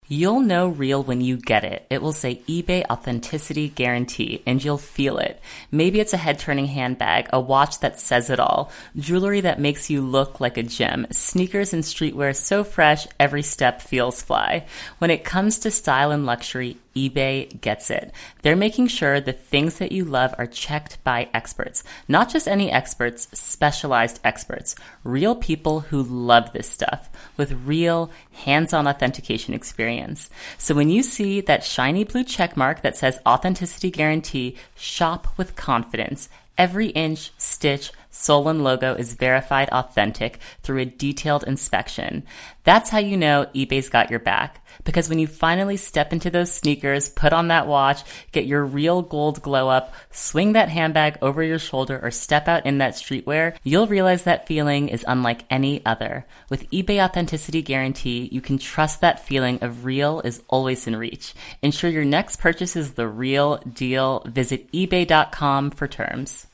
You'll know real when you get it. It will say eBay Authenticity Guarantee, and you'll feel it. Maybe it's a head-turning handbag, a watch that says it all, jewelry that makes you look like a gem, sneakers and streetwear so fresh every step feels fly. When it comes to style and luxury, eBay gets it. They're making sure the things that you love are checked by experts. Not just any experts, specialized experts. Real people who love this stuff with real hands-on authentication experience. So when you see that shiny blue check mark that says Authenticity Guarantee, shop with confidence. Every inch, stitch, sole, and logo is verified authentic through a detailed inspection. That's how you know eBay's got your back. Because when you finally step into those sneakers, put on that watch, get your real gold glow up, swing that handbag over your shoulder, or step out in that streetwear, you'll realize that feeling is unlike any other. With eBay Authenticity Guarantee, you can trust that feeling of real is always in reach. Ensure your next purchase is the real deal. Visit ebay.com for terms.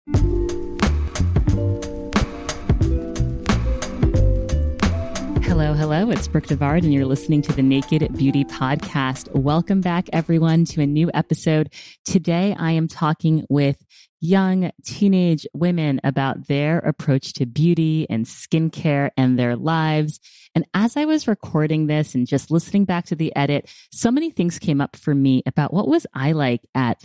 Hello, it's Brooke Devard, and you're listening to the Naked Beauty Podcast. Welcome back, everyone, to a new episode. Today, I am talking with young teenage women about their approach to beauty and skincare and their lives. And as I was recording this and just listening back to the edit, so many things came up for me about what was I like at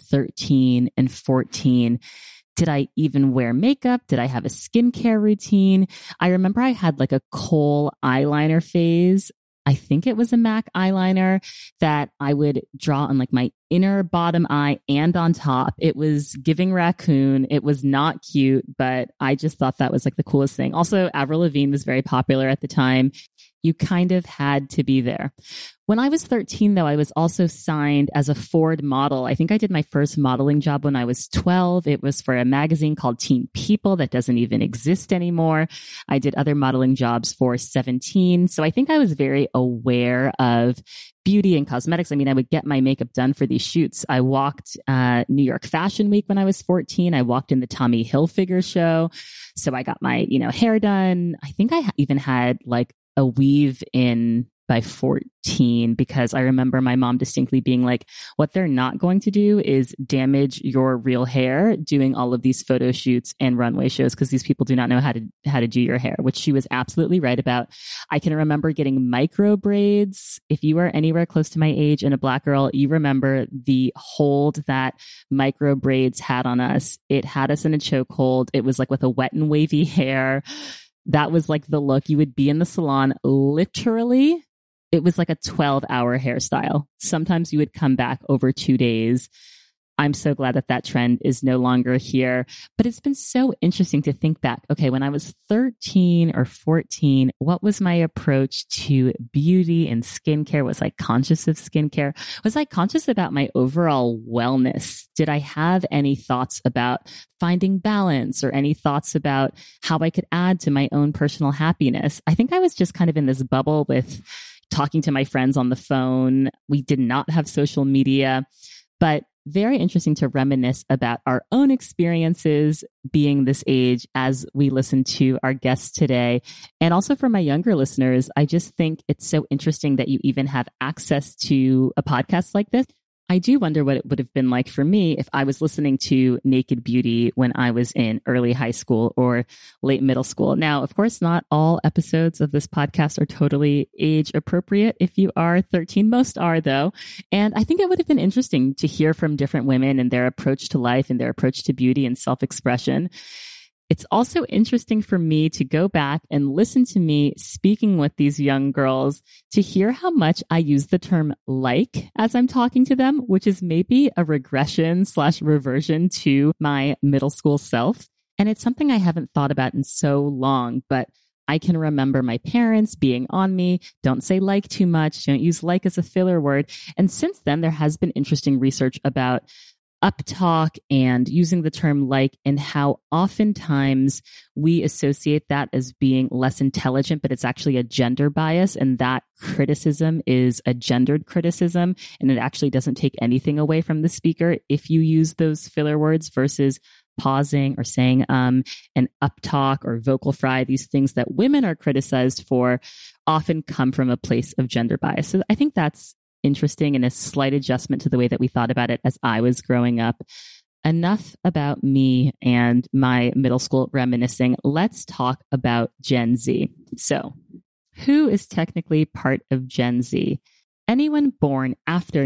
13 and 14. Did I even wear makeup? Did I have a skincare routine? I remember I had like a kohl eyeliner phase. I think it was a MAC eyeliner that I would draw on like my inner bottom eye and on top. It was giving raccoon. It was not cute, but I just thought that was like the coolest thing. Also, Avril Lavigne was very popular at the time. You kind of had to be there. When I was 13, though, I was also signed as a Ford model. I think I did my first modeling job when I was 12. It was for a magazine called Teen People that doesn't even exist anymore. I did other modeling jobs for 17. So I think I was very aware of beauty and cosmetics. I mean, I would get my makeup done for these shoots. I walked New York Fashion Week when I was 14. I walked in the Tommy Hilfiger show. So I got my, hair done. I think I even had like a weave in by 14, because I remember my mom distinctly being like, what they're not going to do is damage your real hair doing all of these photo shoots and runway shows, because these people do not know how to do your hair, which she was absolutely right about. I can remember getting micro braids. If you are anywhere close to my age and a Black girl, you remember the hold that micro braids had on us. It had us in a chokehold. It was like with a wet and wavy hair. That was like the look. You would be in the salon literally. It was like a 12-hour hairstyle. Sometimes you would come back over 2 days. I'm so glad that that trend is no longer here. But it's been so interesting to think back. Okay, when I was 13 or 14, what was my approach to beauty and skincare? Was I conscious of skincare? Was I conscious about my overall wellness? Did I have any thoughts about finding balance or any thoughts about how I could add to my own personal happiness? I think I was just kind of in this bubble with talking to my friends on the phone. We did not have social media, but very interesting to reminisce about our own experiences being this age as we listen to our guests today. And also for my younger listeners, I just think it's so interesting that you even have access to a podcast like this. I do wonder what it would have been like for me if I was listening to Naked Beauty when I was in early high school or late middle school. Now, of course, not all episodes of this podcast are totally age appropriate. If you are 13, most are though. And I think it would have been interesting to hear from different women and their approach to life and their approach to beauty and self-expression. It's also interesting for me to go back and listen to me speaking with these young girls to hear how much I use the term like as I'm talking to them, which is maybe a regression/reversion to my middle school self. And it's something I haven't thought about in so long, but I can remember my parents being on me, don't say like too much, don't use like as a filler word. And since then, there has been interesting research about uptalk and using the term like, and how oftentimes we associate that as being less intelligent, but it's actually a gender bias, and that criticism is a gendered criticism, and it actually doesn't take anything away from the speaker if you use those filler words versus pausing or saying and uptalk or vocal fry, these things that women are criticized for often come from a place of gender bias. So I think that's interesting and a slight adjustment to the way that we thought about it as I was growing up. Enough about me and my middle school reminiscing. Let's talk about Gen Z. So, who is technically part of Gen Z? Anyone born after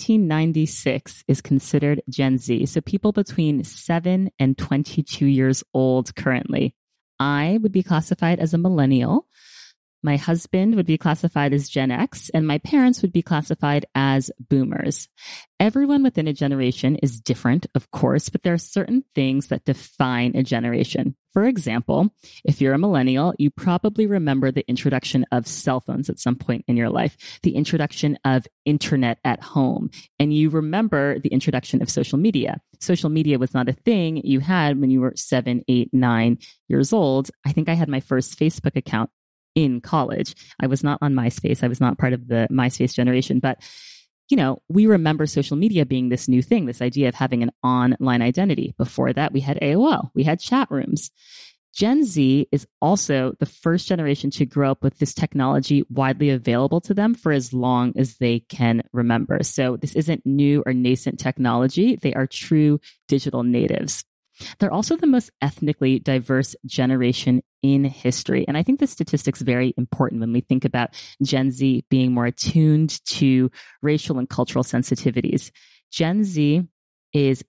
1996 is considered Gen Z. So people between 7 and 22 years old currently. I would be classified as a millennial. My husband would be classified as Gen X, and my parents would be classified as boomers. Everyone within a generation is different, of course, but there are certain things that define a generation. For example, if you're a millennial, you probably remember the introduction of cell phones at some point in your life, the introduction of internet at home, and you remember the introduction of social media. Social media was not a thing you had when you were 7, 8, 9 years old. I think I had my first Facebook account in college. I was not on MySpace. I was not part of the MySpace generation, but we remember social media being this new thing, this idea of having an online identity. Before that, we had AOL, we had chat rooms. Gen Z is also the first generation to grow up with this technology widely available to them for as long as they can remember. So this isn't new or nascent technology. They are true digital natives. They're also the most ethnically diverse generation in history. And I think this statistic's very important when we think about Gen Z being more attuned to racial and cultural sensitivities. Gen Z is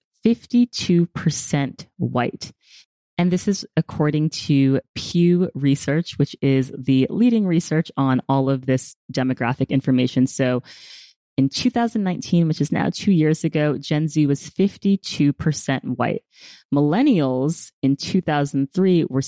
52% white. And this is according to Pew Research, which is the leading research on all of this demographic information. So in 2019, which is now 2 years ago, Gen Z was 52% white. Millennials in 2003 were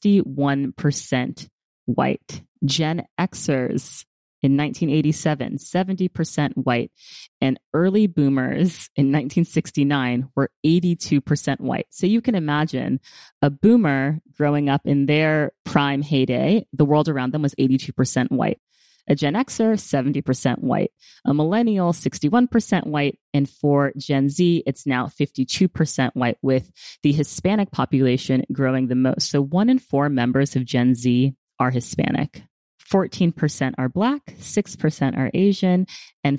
61% white. Gen Xers in 1987, 70% white. And early boomers in 1969 were 82% white. So you can imagine a boomer growing up in their prime heyday, the world around them was 82% white. A Gen Xer, 70% white. A millennial, 61% white. And for Gen Z, it's now 52% white, with the Hispanic population growing the most. So 1 in 4 members of Gen Z are Hispanic. 14% are Black, 6% are Asian, and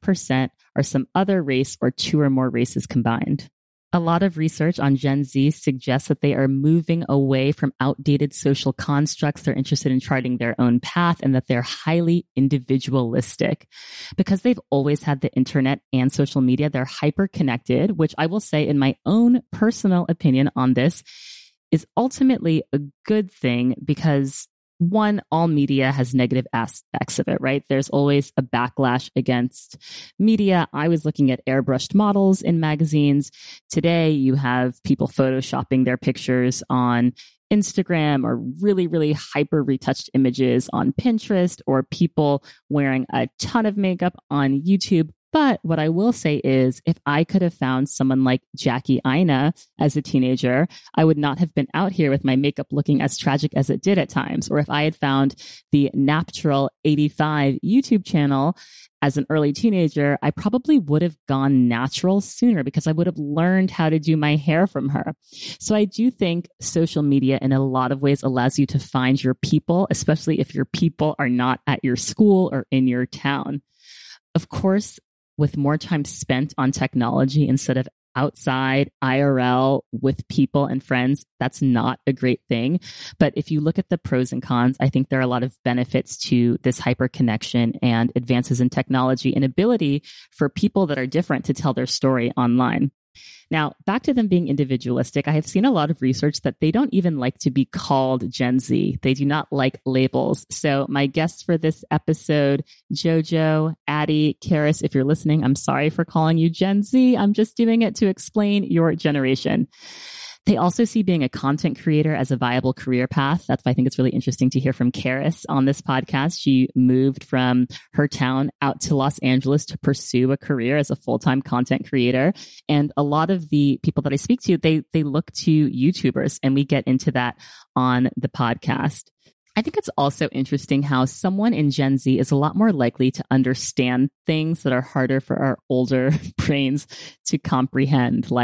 5% are some other race or 2 or more races combined. A lot of research on Gen Z suggests that they are moving away from outdated social constructs. They're interested in charting their own path, and that they're highly individualistic. Because they've always had the internet and social media, they're hyper connected, which I will say, in my own personal opinion on this, is ultimately a good thing, because one, all media has negative aspects of it, right? There's always a backlash against media. I was looking at airbrushed models in magazines. Today, you have people photoshopping their pictures on Instagram, or really, really hyper retouched images on Pinterest, or people wearing a ton of makeup on YouTube. But what I will say is, if I could have found someone like Jackie Aina as a teenager, I would not have been out here with my makeup looking as tragic as it did at times. Or if I had found the Natural 85 YouTube channel as an early teenager, I probably would have gone natural sooner, because I would have learned how to do my hair from her. So I do think social media in a lot of ways allows you to find your people, especially if your people are not at your school or in your town. Of course, with more time spent on technology instead of outside IRL with people and friends, that's not a great thing. But if you look at the pros and cons, I think there are a lot of benefits to this hyperconnection and advances in technology and ability for people that are different to tell their story online. Now, back to them being individualistic, I have seen a lot of research that they don't even like to be called Gen Z. They do not like labels. So my guests for this episode, Jojo, Addie, Karis, if you're listening, I'm sorry for calling you Gen Z. I'm just doing it to explain your generation. They also see being a content creator as a viable career path. That's why I think it's really interesting to hear from Karis on this podcast. She moved from her town out to Los Angeles to pursue a career as a full-time content creator. And a lot of the people that I speak to, they look to YouTubers, and we get into that on the podcast. I think it's also interesting how someone in Gen Z is a lot more likely to understand things that are harder for our older brains to comprehend, like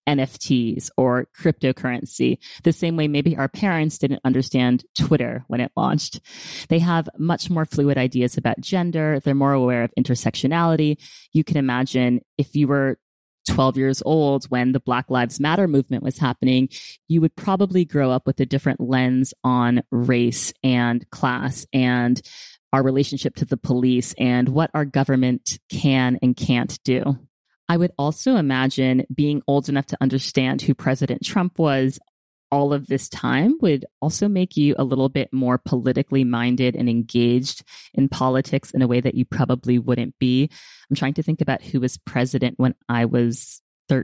NFTs or cryptocurrency, the same way maybe our parents didn't understand Twitter when it launched. They have much more fluid ideas about gender. They're more aware of intersectionality. You can imagine if you were 12 years old when the Black Lives Matter movement was happening, you would probably grow up with a different lens on race and class and our relationship to the police and what our government can and can't do. I would also imagine being old enough to understand who President Trump was all of this time would also make you a little bit more politically minded and engaged in politics in a way that you probably wouldn't be. I'm trying to think about who was president when I was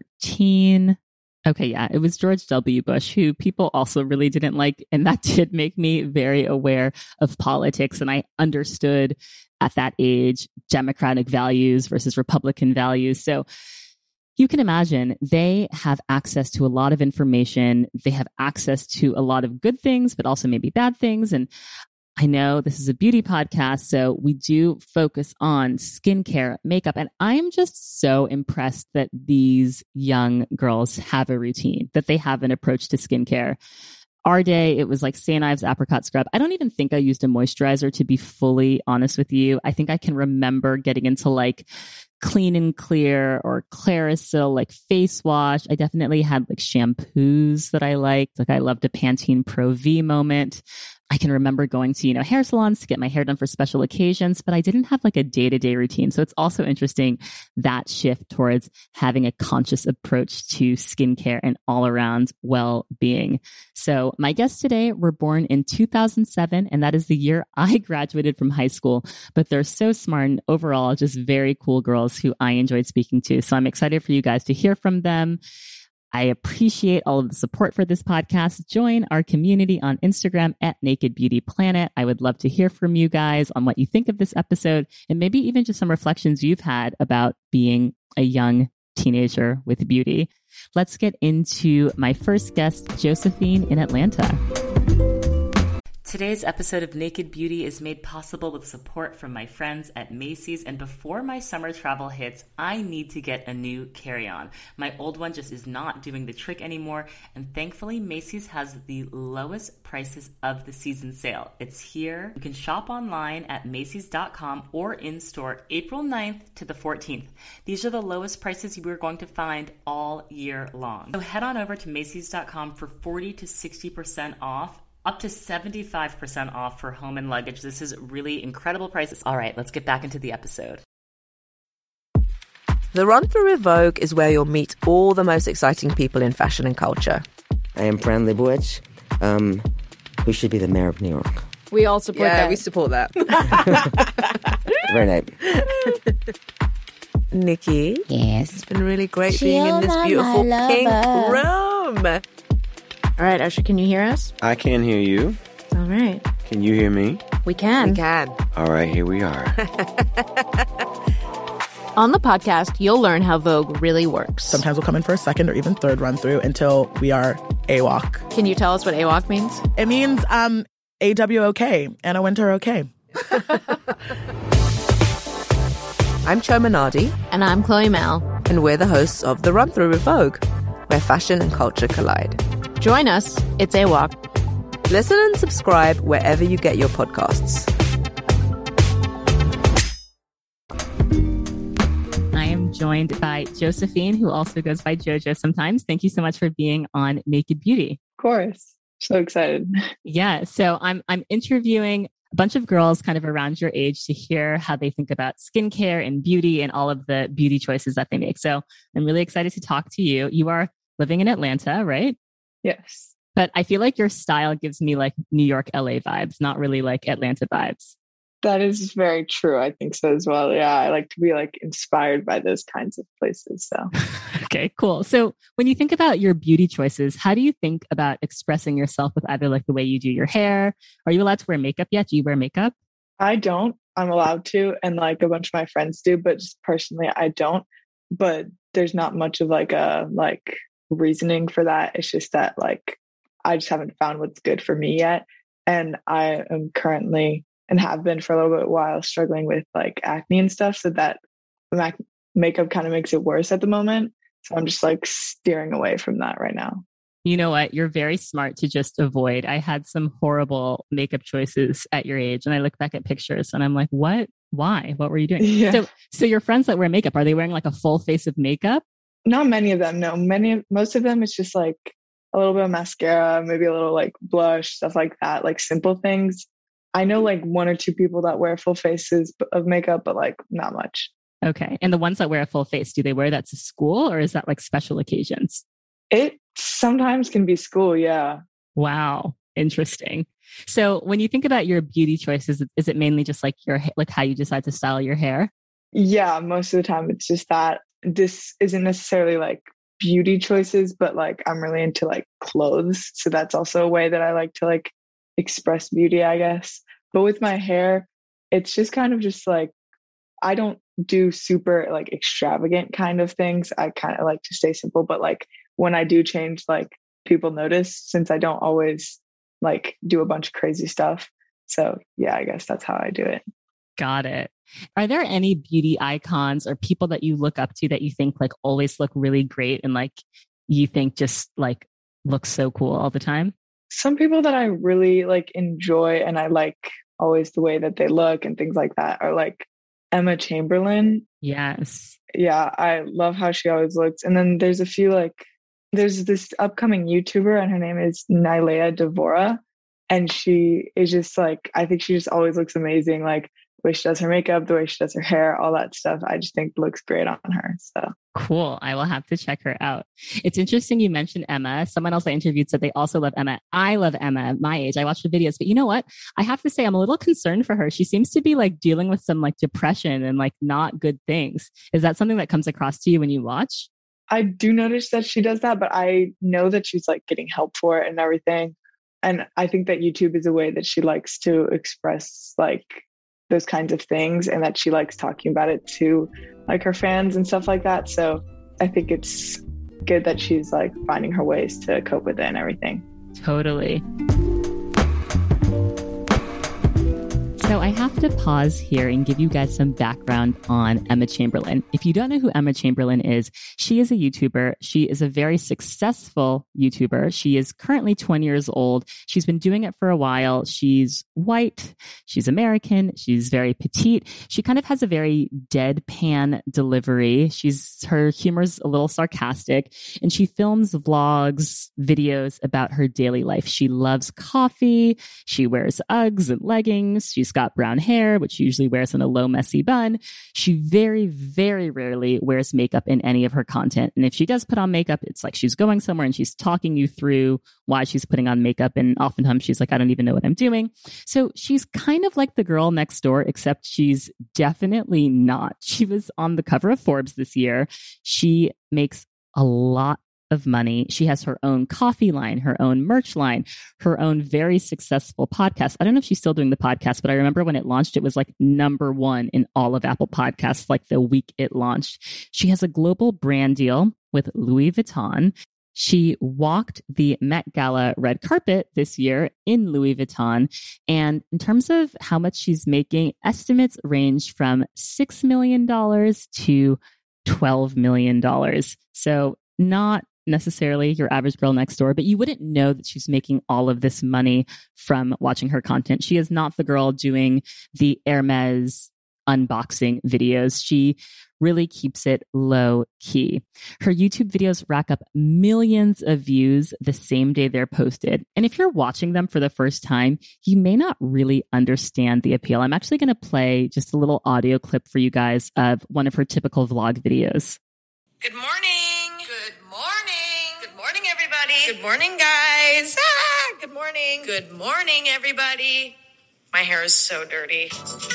13. Okay, yeah, it was George W. Bush, who people also really didn't like. And that did make me very aware of politics. And I understood at that age Democratic values versus Republican values. So you can imagine they have access to a lot of information. They have access to a lot of good things, but also maybe bad things. And I know this is a beauty podcast, so we do focus on skincare, makeup, and I am just so impressed that these young girls have a routine, that they have an approach to skincare. Our day, it was like St. Ives apricot scrub. I don't even think I used a moisturizer, to be fully honest with you. I think I can remember getting into like Clean and Clear or Clarisil, like face wash. I definitely had like shampoos that I liked. Like I loved a Pantene Pro V moment. I can remember going to, hair salons to get my hair done for special occasions, but I didn't have like a day-to-day routine. So it's also interesting that shift towards having a conscious approach to skincare and all around well-being. So my guests today were born in 2007, and that is the year I graduated from high school, but they're so smart and overall just very cool girls who I enjoyed speaking to. So I'm excited for you guys to hear from them. I appreciate all of the support for this podcast. Join our community on Instagram at Naked Beauty Planet. I would love to hear from you guys on what you think of this episode and maybe even just some reflections you've had about being a young teenager with beauty. Let's get into my first guest, Josephine in Atlanta. Today's episode of Naked Beauty is made possible with support from my friends at Macy's, and before my summer travel hits, I need to get a new carry-on. My old one just is not doing the trick anymore, and thankfully Macy's has the lowest prices of the season sale. It's here. You can shop online at Macys.com or in-store April 9th to the 14th. These are the lowest prices you are going to find all year long. So head on over to Macys.com for 40 to 60% off. Up to 75% off for home and luggage. This is really incredible prices. All right, let's get back into the episode. The Run Through with Vogue is where you'll meet all the most exciting people in fashion and culture. I am Fran Lebowitz, who should be the mayor of New York. We all support that. We support that. Very nice. Nikki. Yes. It's been really great being in this beautiful pink room. All right, Usher, can you hear us? I can hear you. All right. Can you hear me? We can. We can. All right, here we are. On the podcast, you'll learn how Vogue really works. Sometimes we'll come in for a second or even third run through until we are AWOC. Can you tell us what AWOC means? It means AWOK, Anna Wintour okay. I'm Cho Minardi. And I'm Chloe Mal. And we're the hosts of The Run Through with Vogue, where fashion and culture collide. Join us. It's AWOC. Listen and subscribe wherever you get your podcasts. I am joined by Josephine, who also goes by JoJo sometimes. Thank you so much for being on Naked Beauty. Of course. So excited. Yeah. So I'm interviewing a bunch of girls kind of around your age to hear how they think about skincare and beauty and all of the beauty choices that they make. So I'm really excited to talk to you. You are living in Atlanta, right? Yes. But I feel like your style gives me like New York, LA vibes, not really like Atlanta vibes. That is very true. I think so as well. Yeah. I like to be like inspired by those kinds of places. So. Okay, cool. So when you think about your beauty choices, how do you think about expressing yourself with either like the way you do your hair? Are you allowed to wear makeup yet? Do you wear makeup? I don't. I'm allowed to. And like a bunch of my friends do, but just personally, I don't. But there's not much of like a reasoning for that. It's just that like I just haven't found what's good for me yet, and I am currently and have been for a little bit while struggling with like acne and stuff, so that makeup kind of makes it worse at the moment. So I'm just like steering away from that right now. You know what? You're very smart to just avoid. I had some horrible makeup choices at your age, and I look back at pictures and I'm like, what? Why? What were you doing? Yeah. So your friends that wear makeup, are they wearing like a full face of makeup? Not many of them. No, most of them, it's just like a little bit of mascara, maybe a little like blush, stuff like that, like simple things. I know like one or two people that wear full faces of makeup, but like not much. Okay. And the ones that wear a full face, do they wear that to school or is that like special occasions? It sometimes can be school. Yeah. Wow. Interesting. So when you think about your beauty choices, is it mainly just like like how you decide to style your hair? Yeah. Most of the time it's just that. This isn't necessarily like beauty choices, but like I'm really into like clothes. So that's also a way that I like to like express beauty, I guess. But with my hair, it's just kind of just like, I don't do super like extravagant kind of things. I kind of like to stay simple, but like when I do change, like people notice since I don't always like do a bunch of crazy stuff. So yeah, I guess that's how I do it. Got it. Are there any beauty icons or people that you look up to that you think like always look really great and like you think just like look so cool all the time? Some people that I really like enjoy and I like always the way that they look and things like that are like Emma Chamberlain. Yes. Yeah, I love how she always looks. And then there's a few like, there's this upcoming YouTuber and her name is Nylea Devora. And she is just like, I think she just always looks amazing. Like the way she does her makeup, the way she does her hair, all that stuff. I just think looks great on her. So cool. I will have to check her out. It's interesting you mentioned Emma. Someone else I interviewed said they also love Emma. I love Emma at my age. I watch the videos, but you know what? I have to say I'm a little concerned for her. She seems to be like dealing with some like depression and like not good things. Is that something that comes across to you when you watch? I do notice that she does that, but I know that she's like getting help for it and everything. And I think that YouTube is a way that she likes to express like those kinds of things and that she likes talking about it to like her fans and stuff like that. So I think it's good that she's like finding her ways to cope with it and everything. Totally. So I have to pause here and give you guys some background on Emma Chamberlain. If you don't know who Emma Chamberlain is, she is a YouTuber. She is a very successful YouTuber. She is currently 20 years old. She's been doing it for a while. She's white. She's American. She's very petite. She kind of has a very deadpan delivery. Her humor's a little sarcastic and she films vlogs, videos about her daily life. She loves coffee. She wears Uggs and leggings. She's got brown hair, which she usually wears in a low, messy bun. She very, very rarely wears makeup in any of her content. And if she does put on makeup, it's like she's going somewhere and she's talking you through why she's putting on makeup. And oftentimes she's like, I don't even know what I'm doing. So she's kind of like the girl next door, except she's definitely not. She was on the cover of Forbes this year. She makes a lot of money. She has her own coffee line, her own merch line, her own very successful podcast. I don't know if she's still doing the podcast, but I remember when it launched, it was like #1 in all of Apple Podcasts, like the week it launched. She has a global brand deal with Louis Vuitton. She walked the Met Gala red carpet this year in Louis Vuitton. And in terms of how much she's making, estimates range from $6 million to $12 million. So not necessarily your average girl next door, but you wouldn't know that she's making all of this money from watching her content. She is not the girl doing the Hermes unboxing videos. She really keeps it low key. Her YouTube videos rack up millions of views the same day they're posted. And if you're watching them for the first time, you may not really understand the appeal. I'm actually going to play just a little audio clip for you guys of one of her typical vlog videos. Good morning. Good morning, guys. Good morning. Good morning, everybody. My hair is so dirty.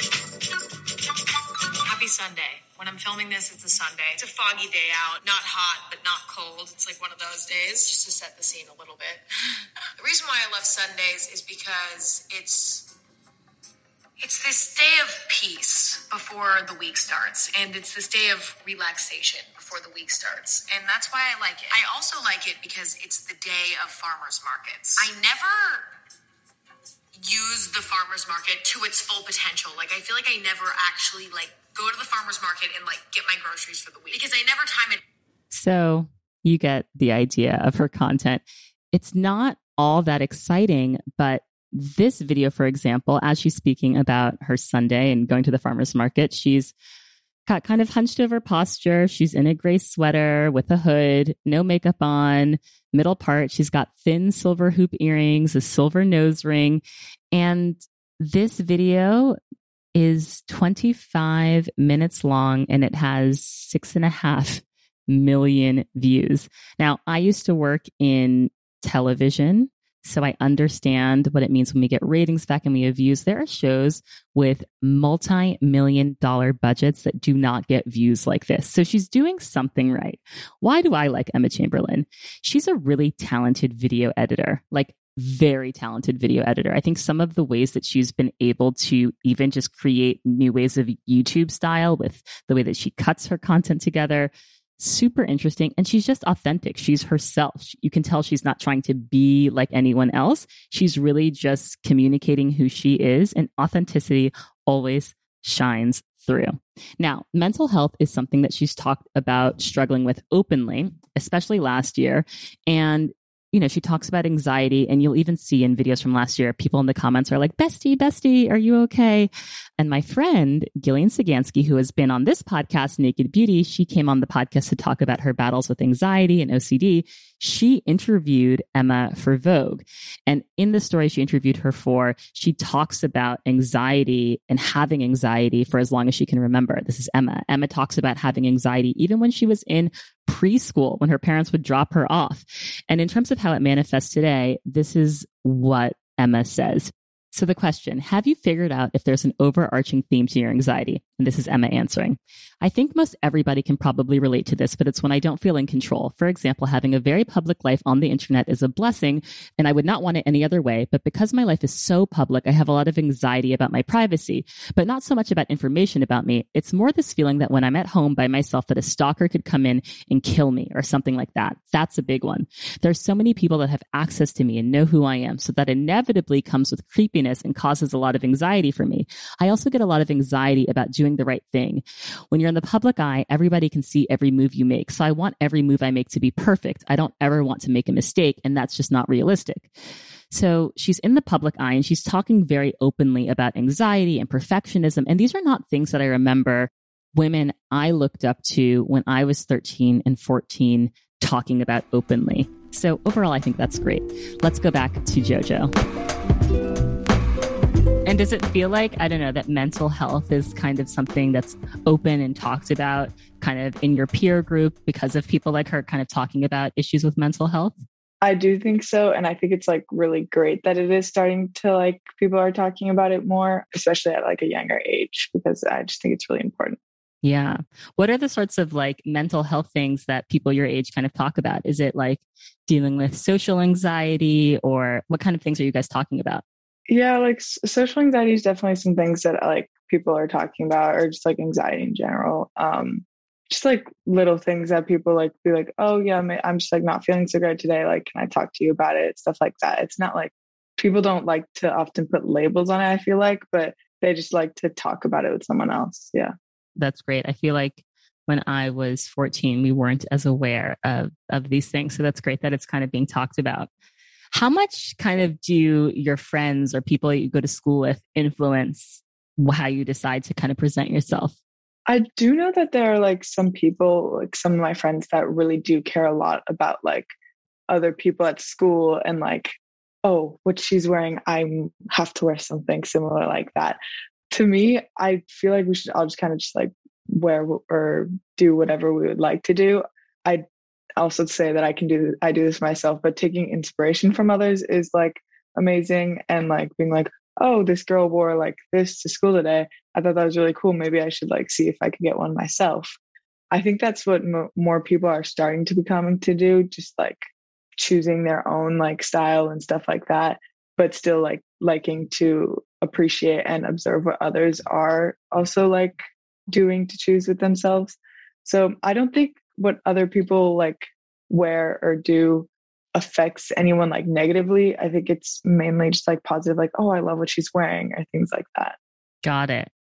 Happy Sunday. When I'm filming this, it's a Sunday. It's a foggy day out. Not hot, but not cold. It's like one of those days, just to set the scene a little bit. The reason why I love Sundays is because it's this day of peace before the week starts. And it's this day of relaxation before the week starts. And that's why I like it. I also like it because it's the day of farmers markets. I never use the farmers market to its full potential. Like, I feel like I never actually like go to the farmers market and like get my groceries for the week because I never time it. So you get the idea of her content. It's not all that exciting, but this video, for example, as she's speaking about her Sunday and going to the farmer's market, she's got kind of hunched over posture. She's in a gray sweater with a hood, no makeup on, middle part. She's got thin silver hoop earrings, a silver nose ring. And this video is 25 minutes long and it has 6.5 million views. Now, I used to work in television, so I understand what it means when we get ratings back and we have views. There are shows with multi-million-dollar budgets that do not get views like this. So she's doing something right. Why do I like Emma Chamberlain? She's a really talented video editor, like very talented video editor. I think some of the ways that she's been able to even just create new ways of YouTube style with the way that she cuts her content together, super interesting. And she's just authentic. She's herself. You can tell she's not trying to be like anyone else. She's really just communicating who she is, and authenticity always shines through. Now, mental health is something that she's talked about struggling with openly, especially last year. And you know, she talks about anxiety, and you'll even see in videos from last year, people in the comments are like, bestie, are you okay? And my friend, Gillian Sagansky, who has been on this podcast, Naked Beauty, she came on the podcast to talk about her battles with anxiety and OCD. She interviewed Emma for Vogue. And in the story she interviewed her for, she talks about anxiety and having anxiety for as long as she can remember. This is Emma. Emma talks about having anxiety even when she was in preschool, when her parents would drop her off. And in terms of how it manifests today, this is what Emma says. So the question, have you figured out if there's an overarching theme to your anxiety? And this is Emma answering. I think most everybody can probably relate to this, but it's when I don't feel in control. For example, having a very public life on the internet is a blessing, and I would not want it any other way. But because my life is so public, I have a lot of anxiety about my privacy, but not so much about information about me. It's more this feeling that when I'm at home by myself, that a stalker could come in and kill me or something like that. That's a big one. There's so many people that have access to me and know who I am, so that inevitably comes with creepiness and causes a lot of anxiety for me. I also get a lot of anxiety about doing the right thing. When you're in the public eye, everybody can see every move you make. So I want every move I make to be perfect. I don't ever want to make a mistake, and that's just not realistic. So she's in the public eye and she's talking very openly about anxiety and perfectionism. And these are not things that I remember women I looked up to when I was 13 and 14 talking about openly. So overall, I think that's great. Let's go back to JoJo. And does it feel like, I don't know, that mental health is kind of something that's open and talked about kind of in your peer group because of people like her kind of talking about issues with mental health? I do think so. And I think it's like really great that it is starting to like people are talking about it more, especially at like a younger age, because I just think it's really important. Yeah. What are the sorts of like mental health things that people your age kind of talk about? Is it like dealing with social anxiety, or what kind of things are you guys talking about? Yeah, like social anxiety is definitely some things that like people are talking about, or just like anxiety in general. Just like little things that people like be like, oh yeah, I'm just like not feeling so good today. Like, can I talk to you about it? Stuff like that. It's not like people don't like to often put labels on it, I feel like, but they just like to talk about it with someone else. Yeah. That's great. I feel like when I was 14, we weren't as aware of these things. So that's great that it's kind of being talked about. How much kind of do your friends or people that you go to school with influence how you decide to kind of present yourself? I do know that there are like some people, like some of my friends that really do care a lot about like other people at school and like, oh, what she's wearing, I have to wear something similar like that. To me, I feel like we should all just kind of just like wear or do whatever we would like to do. I also say that I do this myself, but taking inspiration from others is like amazing. And like being like, oh, this girl wore like this to school today. I thought that was really cool. Maybe I should like see if I could get one myself. I think that's what more people are starting to become to do, just like choosing their own like style and stuff like that, but still like liking to appreciate and observe what others are also like doing to choose with themselves. So I don't think what other people like wear or do affects anyone like negatively. I think it's mainly just like positive, like, oh, I love what she's wearing or things like that. Got it.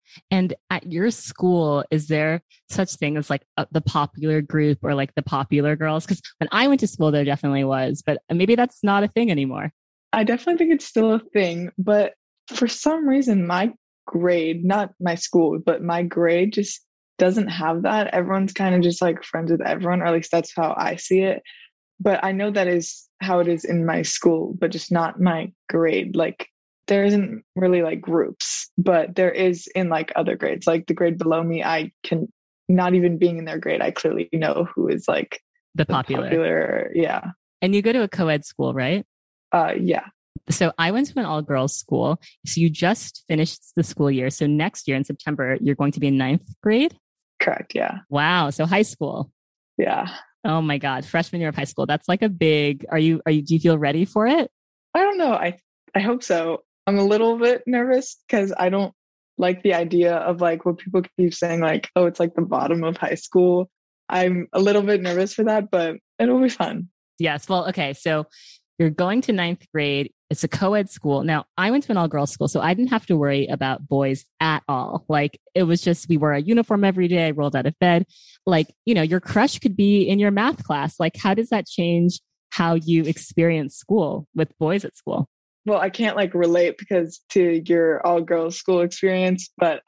And at your school, is there such thing as like the popular group or like the popular girls? Because when I went to school, there definitely was, but maybe that's not a thing anymore. I definitely think it's still a thing, but for some reason, my grade, not my school, but my grade just doesn't have that. Everyone's kind of just like friends with everyone, or at least that's how I see it. But I know that is how it is in my school, but just not my grade. Like there isn't really like groups, but there is in like other grades. Like the grade below me, I can, not even being in their grade, I clearly know who is like the popular. Yeah. And you go to a co-ed school, right? Yeah. So I went to an all-girls school. So you just finished the school year. So next year in September, you're going to be in 9th grade? Correct. Yeah. Wow. So high school. Yeah. Oh my God. Freshman year of high school. That's like a big, do you feel ready for it? I don't know. I hope so. I'm a little bit nervous because I don't like the idea of like what people keep saying, like, oh, it's like the bottom of high school. I'm a little bit nervous for that, but it'll be fun. Yes. Well, okay. So you're going to 9th grade. It's a co-ed school. Now, I went to an all-girls school, so I didn't have to worry about boys at all. Like, it was just, we wore a uniform every day. I rolled out of bed. Like, your crush could be in your math class. Like, how does that change how you experience school with boys at school? Well, I can't like relate because to your all-girls school experience, but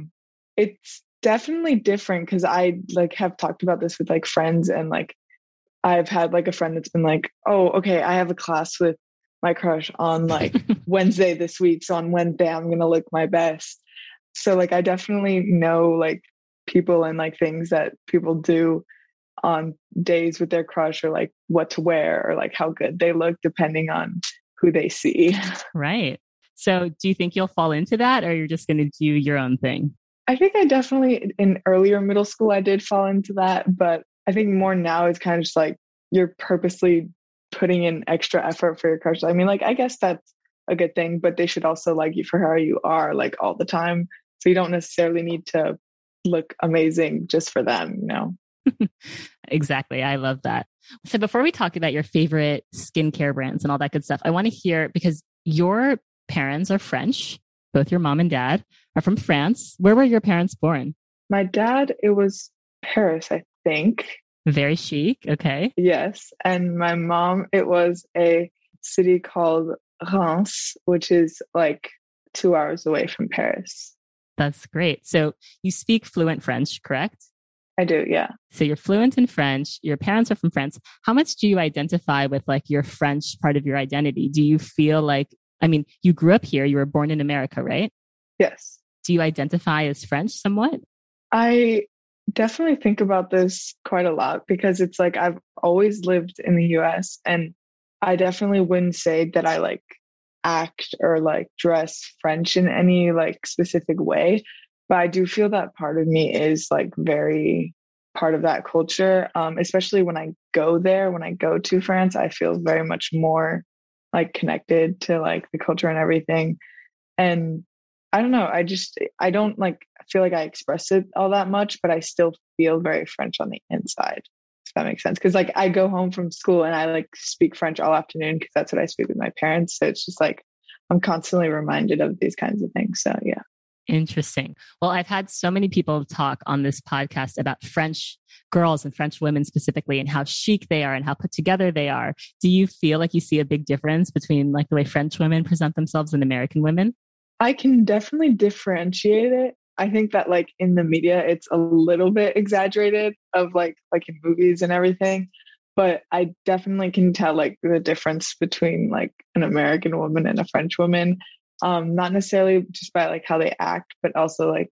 it's definitely different because I like have talked about this with like friends, and like I've had like a friend that's been like, oh, okay, I have a class with my crush on like Wednesday this week. So on Wednesday, I'm going to look my best. So like, I definitely know like people and like things that people do on days with their crush, or like what to wear, or like how good they look depending on who they see. Right. So do you think you'll fall into that, or you're just going to do your own thing? I think I definitely in earlier middle school, I did fall into that, but I think more now it's kind of just like you're purposely putting in extra effort for your crush. I mean, like, I guess that's a good thing, but they should also like you for how you are like all the time. So you don't necessarily need to look amazing just for them, Exactly. I love that. So before we talk about your favorite skincare brands and all that good stuff, I want to hear, because your parents are French, both your mom and dad are from France. Where were your parents born? My dad, it was Paris, I think. Very chic. Okay. Yes. And my mom, it was a city called Reims, which is like 2 hours away from Paris. That's great. So you speak fluent French, correct? I do, yeah. So you're fluent in French. Your parents are from France. How much do you identify with like your French part of your identity? Do you feel like, I mean, you grew up here, you were born in America, right? Yes. Do you identify as French somewhat? I definitely think about this quite a lot because it's like I've always lived in the US, and I definitely wouldn't say that I like act or like dress French in any like specific way, but I do feel that part of me is like very part of that culture, especially when I go there. When I go to France, I feel very much more like connected to like the culture and everything. And I don't know, I don't like feel like I express it all that much, but I still feel very French on the inside, if that makes sense. Because like I go home from school and I like speak French all afternoon because that's what I speak with my parents. So it's just like I'm constantly reminded of these kinds of things. So yeah. Interesting. Well, I've had so many people talk on this podcast about French girls and French women specifically, and how chic they are and how put together they are. Do you feel like you see a big difference between like the way French women present themselves and American women? I can definitely differentiate it. I think that like in the media, it's a little bit exaggerated of like in movies and everything, but I definitely can tell like the difference between like an American woman and a French woman. Not necessarily just by like how they act, but also like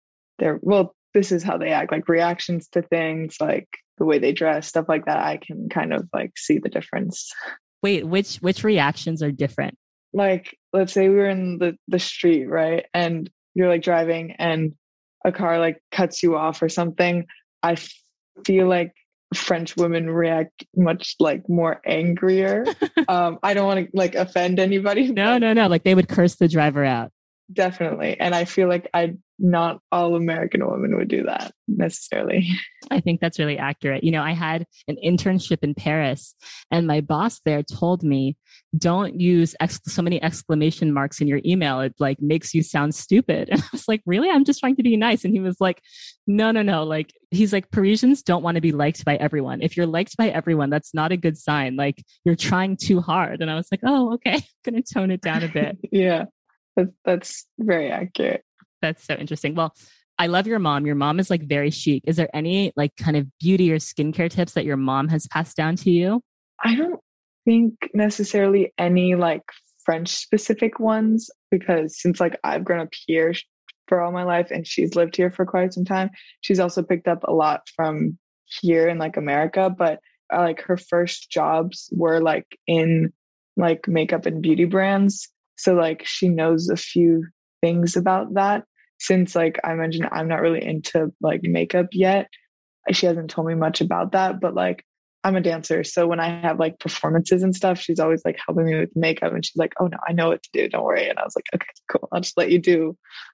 this is how they act, like reactions to things, like the way they dress, stuff like that. I can kind of like see the difference. Wait, which reactions are different? Like, let's say we were in the street, right? And you're like driving and a car like cuts you off or something. I feel like French women react much like more angrier. I don't want to like offend anybody. No. Like they would curse the driver out. Definitely. And I feel like I not all American women would do that necessarily. I think that's really accurate. I had an internship in Paris, and my boss there told me, don't use so many exclamation marks in your email. It like makes you sound stupid. And I was like, really? I'm just trying to be nice. And he was like, no. Like, he's like, Parisians don't want to be liked by everyone. If you're liked by everyone, that's not a good sign. Like, you're trying too hard. And I was like, oh, okay. I'm going to tone it down a bit. Yeah, that's very accurate. That's so interesting. Well, I love your mom. Your mom is like very chic. Is there any like kind of beauty or skincare tips that your mom has passed down to you? I don't think necessarily any like French specific ones, because since like I've grown up here for all my life and she's lived here for quite some time, she's also picked up a lot from here in like America. But like her first jobs were like in like makeup and beauty brands. So like she knows a few things about that. Since like I mentioned, I'm not really into like makeup yet. She hasn't told me much about that, but like I'm a dancer. So when I have like performances and stuff, she's always like helping me with makeup, and she's like, oh no, I know what to do. Don't worry. And I was like, okay, cool. I'll just let you do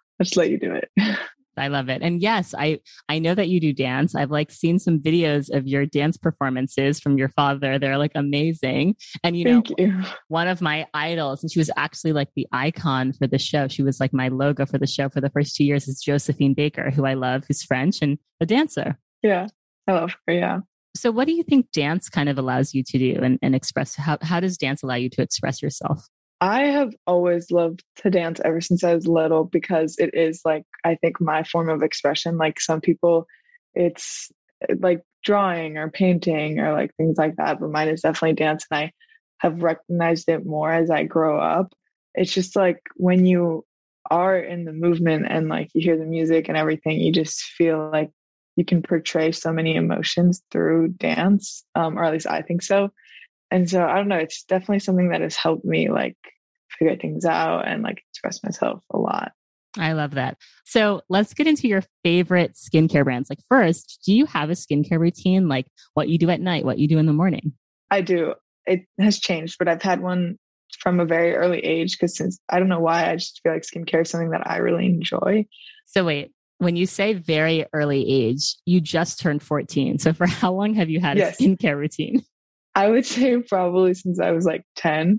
it. I love it. And yes, I know that you do dance. I've like seen some videos of your dance performances from your father. They're like amazing. And Thank you. One of my idols, and she was actually like the icon for the show. She was like my logo for the show for the first 2 years, is Josephine Baker, who I love, who's French and a dancer. Yeah, I love her. Yeah. So what do you think dance kind of allows you to do and express? How does dance allow you to express yourself? I have always loved to dance ever since I was little, because it is like, I think, my form of expression. Like some people, it's like drawing or painting or like things like that. But mine is definitely dance. And I have recognized it more as I grow up. It's just like when you are in the movement and like you hear the music and everything, you just feel like you can portray so many emotions through dance, or at least I think so. And so I don't know, it's definitely something that has helped me like figure things out and like express myself a lot. I love that. So let's get into your favorite skincare brands. Like first, do you have a skincare routine? Like what you do at night, what you do in the morning? I do. It has changed, but I've had one from a very early age, because since I don't know why, I just feel like skincare is something that I really enjoy. So wait, when you say very early age, you just turned 14. So for how long have you had a skincare routine? I would say probably since I was like 10.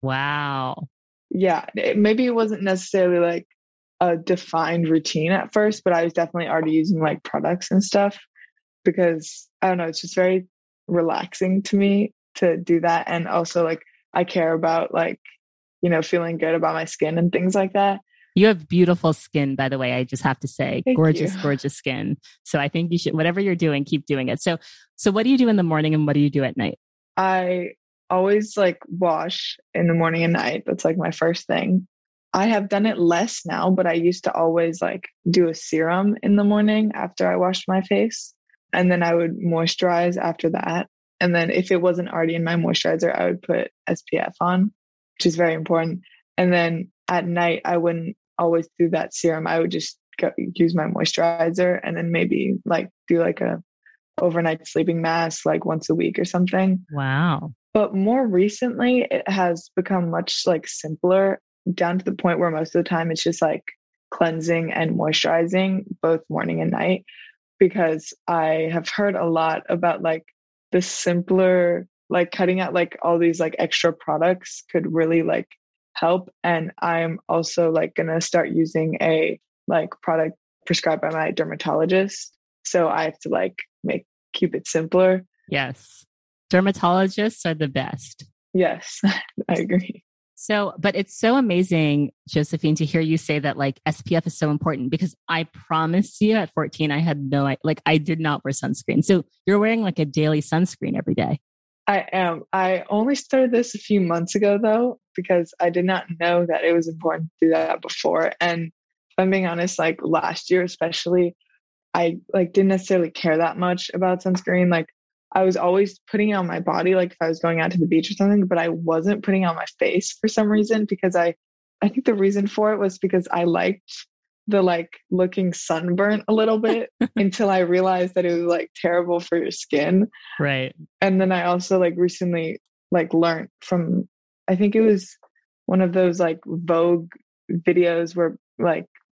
Wow. Yeah. Maybe it wasn't necessarily like a defined routine at first, but I was definitely already using like products and stuff, because I don't know, it's just very relaxing to me to do that. And also like I care about like, feeling good about my skin and things like that. You have beautiful skin, by the way. I just have to say, Thank gorgeous, you. Gorgeous skin. So I think you should, whatever you're doing, keep doing it. So what do you do in the morning and what do you do at night? I always like wash in the morning and night. That's like my first thing. I have done it less now, but I used to always like do a serum in the morning after I washed my face. And then I would moisturize after that. And then if it wasn't already in my moisturizer, I would put SPF on, which is very important. And then at night, I wouldn't always do that serum. I would just use my moisturizer and then maybe like do like a overnight sleeping mask like once a week or something. Wow. But more recently, it has become much like simpler, down to the point where most of the time it's just like cleansing and moisturizing both morning and night, because I have heard a lot about like the simpler, like cutting out like all these like extra products could really like help. And I'm also like going to start using a like product prescribed by my dermatologist. So I have to like keep it simpler. Yes. Dermatologists are the best. Yes, I agree. So, but it's so amazing, Josephine, to hear you say that like SPF is so important, because I promise you at 14, I had I did not wear sunscreen. So you're wearing like a daily sunscreen every day. I am. I only started this a few months ago though, because I did not know that it was important to do that before. And if I'm being honest, like last year, especially, I like didn't necessarily care that much about sunscreen. Like I was always putting it on my body, like if I was going out to the beach or something, but I wasn't putting it on my face for some reason, because I think the reason for it was because I liked the like looking sunburnt a little bit until I realized that it was like terrible for your skin. Right. And then I also like recently like learned from, I think it was one of those like Vogue videos where like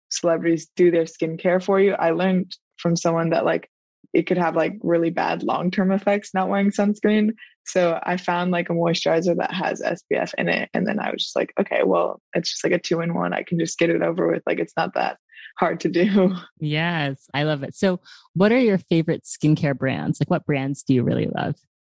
celebrities do their skincare for you. I learned from someone that like it could have like really bad long-term effects not wearing sunscreen. So I found like a moisturizer that has SPF in it. And then I was just like, okay, well, it's just like a 2-in-1. I can just get it over with. Like, it's not that hard to do. Yes, I love it. So what are your favorite skincare brands? Like what brands do you really love?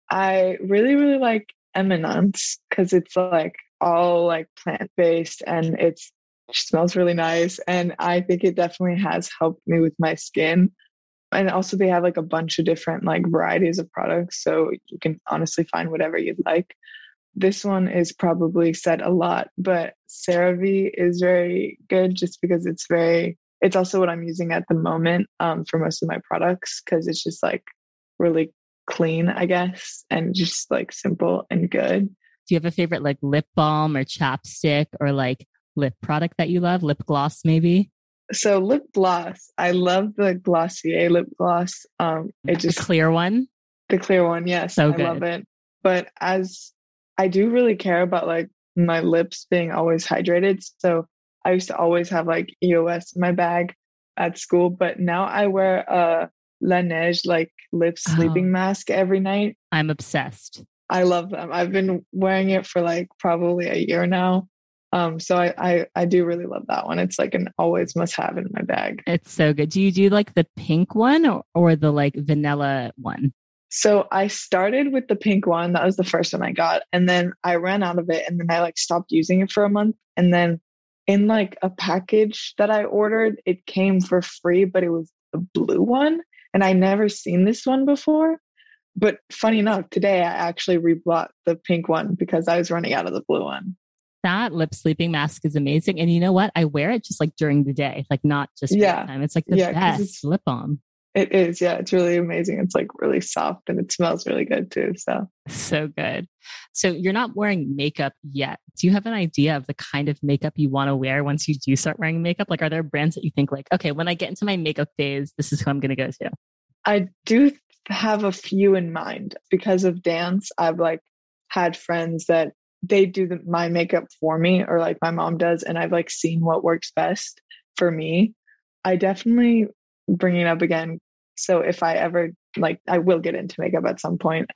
I really, really like Eminence because it's like all like plant-based and it smells really nice. And I think it definitely has helped me with my skin. And also they have like a bunch of different like varieties of products. So you can honestly find whatever you'd like. This one is probably said a lot, but CeraVe is very good just because it's also what I'm using at the moment for most of my products because it's just like really clean, I guess, and just like simple and good. Do you have a favorite like lip balm or chapstick or like lip product that you love? Lip gloss maybe? So lip gloss, I love the Glossier lip gloss. The clear one? The clear one, yes. So I love it. But as I do really care about like my lips being always hydrated. So I used to always have like EOS in my bag at school, but now I wear a Laneige like lip sleeping mask every night. I'm obsessed. I love them. I've been wearing it for like probably a year now. So I do really love that one. It's like an always must have in my bag. It's so good. Do you do like the pink one or the like vanilla one? So I started with the pink one. That was the first one I got. And then I ran out of it and then I like stopped using it for a month. And then in like a package that I ordered, it came for free, but it was the blue one. And I never seen this one before. But funny enough, today I actually rebought the pink one because I was running out of the blue one. That lip sleeping mask is amazing. And you know what? I wear it just like during the day, like not just time. It's like the best lip balm. It is. Yeah. It's really amazing. It's like really soft and it smells really good too. So good. So you're not wearing makeup yet. Do you have an idea of the kind of makeup you want to wear once you do start wearing makeup? Like, are there brands that you think like, okay, when I get into my makeup phase, this is who I'm going to go to? I do have a few in mind because of dance. I've like had friends that they do my makeup for me or like my mom does. And I've like seen what works best for me. I definitely bring it up again. So if I ever like, I will get into makeup at some point.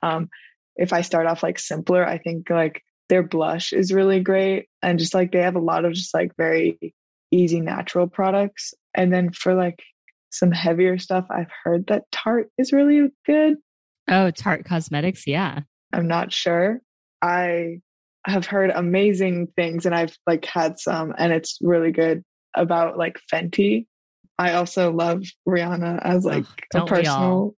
If I start off like simpler, I think like their blush is really great. And just like, they have a lot of just like very easy, natural products. And then for like some heavier stuff, I've heard that Tarte is really good. Oh, Tarte Cosmetics. Yeah. I'm not sure. I have heard amazing things and I've like had some and it's really good about like Fenty. I also love Rihanna as like a personal,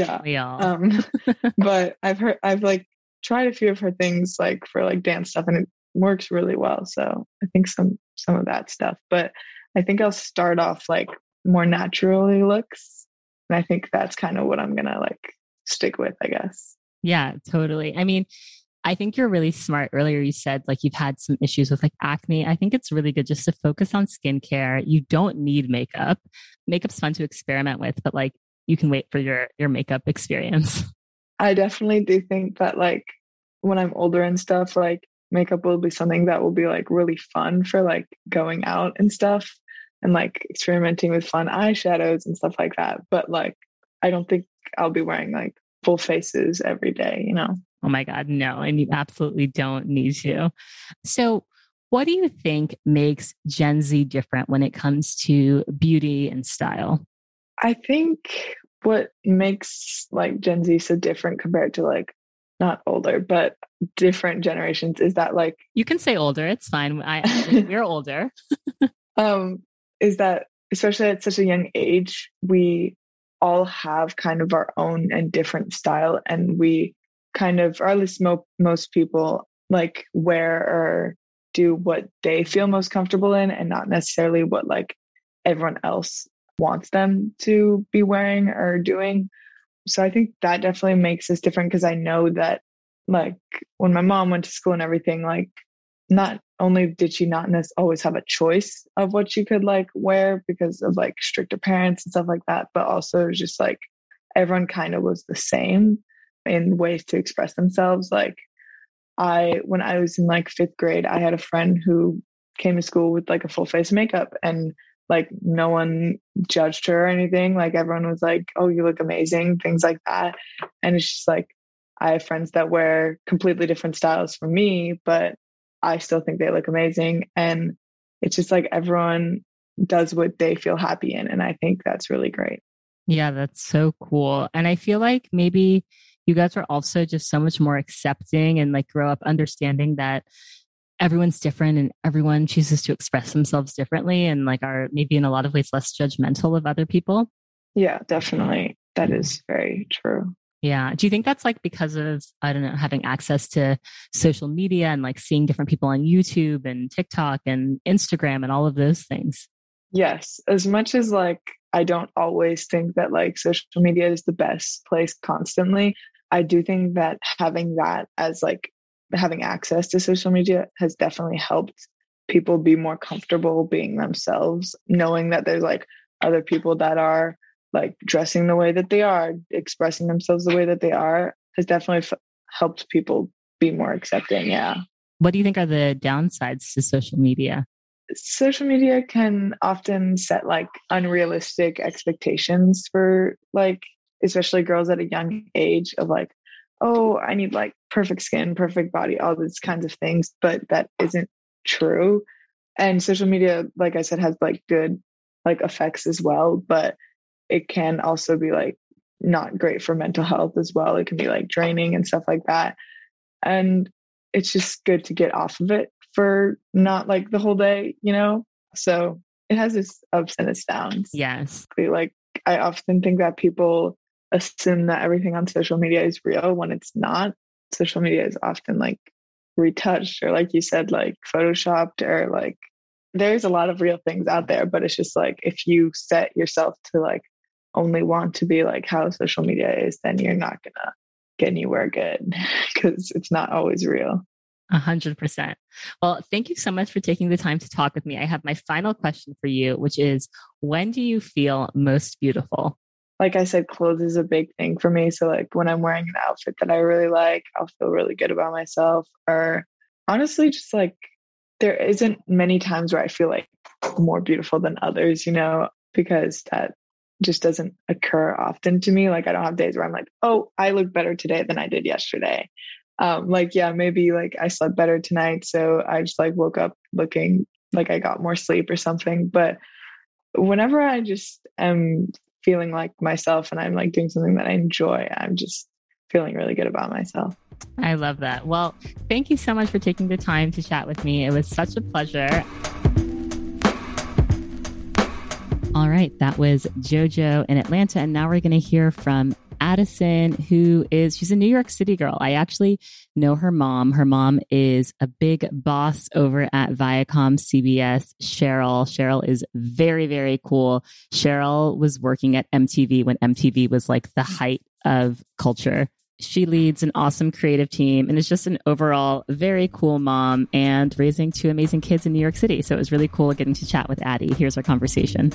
but I've like tried a few of her things like for like dance stuff and it works really well. So I think some of that stuff, but I think I'll start off like more naturally looks. And I think that's kind of what I'm going to like stick with, I guess. Yeah, totally. I mean, I think you're really smart. Earlier, you said like you've had some issues with like acne. I think it's really good just to focus on skincare. You don't need makeup. Makeup's fun to experiment with, but like you can wait for your makeup experience. I definitely do think that like when I'm older and stuff, like makeup will be something that will be like really fun for like going out and stuff and like experimenting with fun eyeshadows and stuff like that. But like, I don't think I'll be wearing like full faces every day, you know? Oh my God, no. And you absolutely don't need to. So what do you think makes Gen Z different when it comes to beauty and style? I think what makes like Gen Z so different compared to like not older, but different generations is that like... You can say older. It's fine. We're older. Is that especially at such a young age, we all have kind of our own and different style and we kind of, or at least most people like wear or do what they feel most comfortable in and not necessarily what like everyone else wants them to be wearing or doing. So I think that definitely makes us different because I know that like when my mom went to school and everything, like not only did she not always have a choice of what she could like wear because of like stricter parents and stuff like that, but also just like everyone kind of was the same in ways to express themselves. Like when I was in like 5th grade, I had a friend who came to school with like a full face of makeup and like no one judged her or anything. Like everyone was like, oh, you look amazing, things like that. And it's just like, I have friends that wear completely different styles from me, but I still think they look amazing. And it's just like everyone does what they feel happy in. And I think that's really great. Yeah, that's so cool. And I feel like maybe you guys are also just so much more accepting and like grow up understanding that everyone's different and everyone chooses to express themselves differently and like are maybe in a lot of ways less judgmental of other people. Yeah, definitely. That is very true. Yeah. Do you think that's like because of, I don't know, having access to social media and like seeing different people on YouTube and TikTok and Instagram and all of those things? Yes. As much as like, I don't always think that like social media is the best place constantly. I do think that having that as like having access to social media has definitely helped people be more comfortable being themselves, knowing that there's like other people that are like dressing the way that they are, expressing themselves the way that they are, has definitely helped people be more accepting. Yeah. What do you think are the downsides to social media? Social media can often set like unrealistic expectations for like, especially girls at a young age of like, oh, I need like perfect skin, perfect body, all these kinds of things, but that isn't true. And social media, like I said, has like good like effects as well, but it can also be like not great for mental health as well. It can be like draining and stuff like that. And it's just good to get off of it for not like the whole day, you know? So it has its ups and its downs. Yes. Like I often think that people assume that everything on social media is real when it's not. Social media is often like retouched or like you said, like photoshopped, or like there's a lot of real things out there, but it's just like if you set yourself to like only want to be like how social media is, then you're not gonna get anywhere good because it's not always real. 100%. Well, thank you so much for taking the time to talk with me. I have my final question for you, which is, when do you feel most beautiful? Like I said, clothes is a big thing for me. So like when I'm wearing an outfit that I really like, I'll feel really good about myself. Or honestly, just like there isn't many times where I feel like more beautiful than others, you know, because that just doesn't occur often to me. Like I don't have days where I'm like, oh, I look better today than I did yesterday. Like, yeah, maybe like I slept better tonight. So I just like woke up looking like I got more sleep or something. But whenever I just am feeling like myself and I'm like doing something that I enjoy, I'm just feeling really good about myself. I love that. Well, thank you so much for taking the time to chat with me. It was such a pleasure. All right. That was JoJo in Atlanta. And now we're going to hear from Addison, she's a New York City girl. I actually know her mom. Her mom is a big boss over at Viacom CBS, Cheryl. Cheryl is very, very cool. Cheryl was working at MTV when MTV was like the height of culture. She leads an awesome creative team and is just an overall very cool mom and raising two amazing kids in New York City. So it was really cool getting to chat with Addie. Here's our conversation.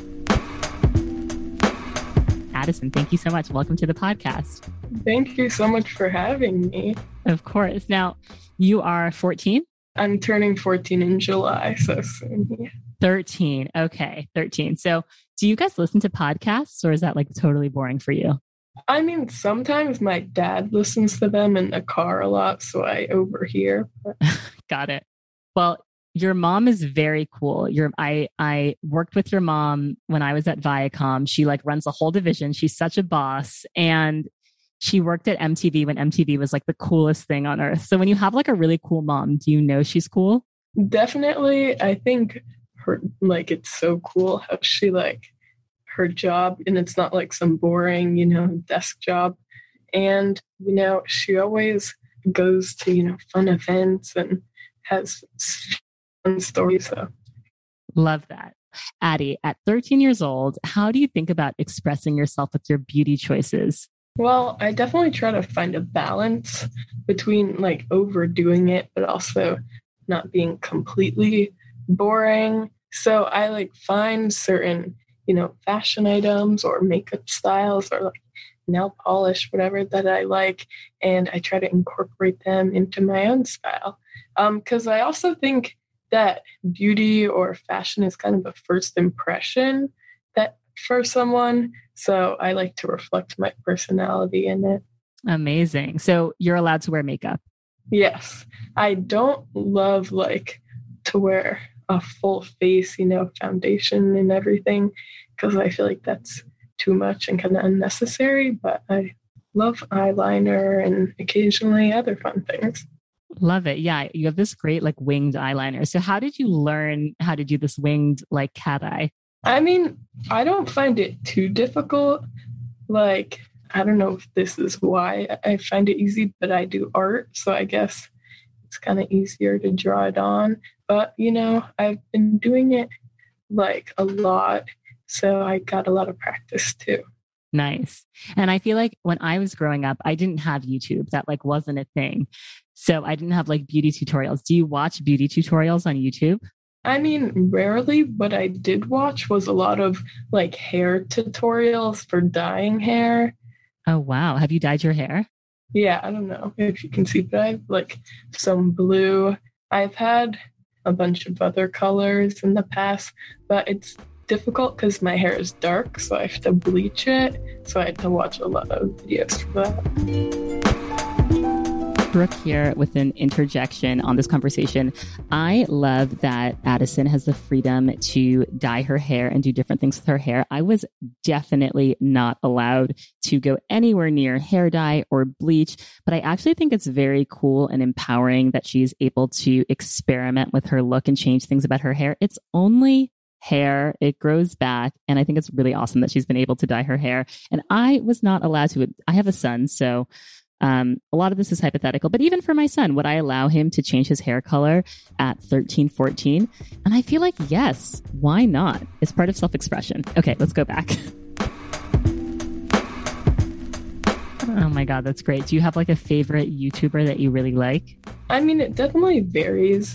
Addison, thank you so much. Welcome to the podcast. Thank you so much for having me. Of course. Now, you are 14? I'm turning 14 in July, so soon. Yeah. 13. Okay, 13. So do you guys listen to podcasts, or is that like totally boring for you? I mean, sometimes my dad listens to them in the car a lot, so I overhear. Got it. Well, your mom is very cool. I worked with your mom when I was at Viacom. She like runs a whole division. She's such a boss. And she worked at MTV when MTV was like the coolest thing on earth. So when you have like a really cool mom, do you know she's cool? Definitely. I think her, like, it's so cool how she like her job, and it's not like some boring, desk job. And, she always goes to, fun events and has fun stories. So. Love that. Addie, at 13 years old, how do you think about expressing yourself with your beauty choices? Well, I definitely try to find a balance between like overdoing it, but also not being completely boring. So I like find certain, fashion items or makeup styles or like nail polish, whatever that I like, and I try to incorporate them into my own style. Because I also think that beauty or fashion is kind of a first impression that for someone. So I like to reflect my personality in it. Amazing. So you're allowed to wear makeup? Yes. I don't love to wear a full face, foundation and everything, because I feel like that's too much and kind of unnecessary, but I love eyeliner and occasionally other fun things. Love it. Yeah. You have this great winged eyeliner. So how did you learn how to do this winged cat eye? I mean, I don't find it too difficult. I don't know if this is why I find it easy, but I do art. So I guess it's kind of easier to draw it on. But, I've been doing it a lot. So I got a lot of practice too. Nice. And I feel like when I was growing up, I didn't have YouTube. That wasn't a thing. So I didn't have beauty tutorials. Do you watch beauty tutorials on YouTube? I mean, rarely. What I did watch was a lot of hair tutorials for dyeing hair. Oh, wow. Have you dyed your hair? Yeah, I don't know if you can see, but I have some blue. I've had a bunch of other colors in the past, but it's difficult because my hair is dark, so I have to bleach it. So I had to watch a lot of videos for that. Brooke here with an interjection on this conversation. I love that Addison has the freedom to dye her hair and do different things with her hair. I was definitely not allowed to go anywhere near hair dye or bleach, but I actually think it's very cool and empowering that she's able to experiment with her look and change things about her hair. It's only hair, it grows back, and I think it's really awesome that she's been able to dye her hair. And I was not allowed to. I have a son, so a lot of this is hypothetical, but even for my son, would I allow him to change his hair color at 13, 14? And I feel like, yes, why not? It's part of self-expression. Okay, let's go back. Oh my God, that's great. Do you have a favorite YouTuber that you really like? I mean, it definitely varies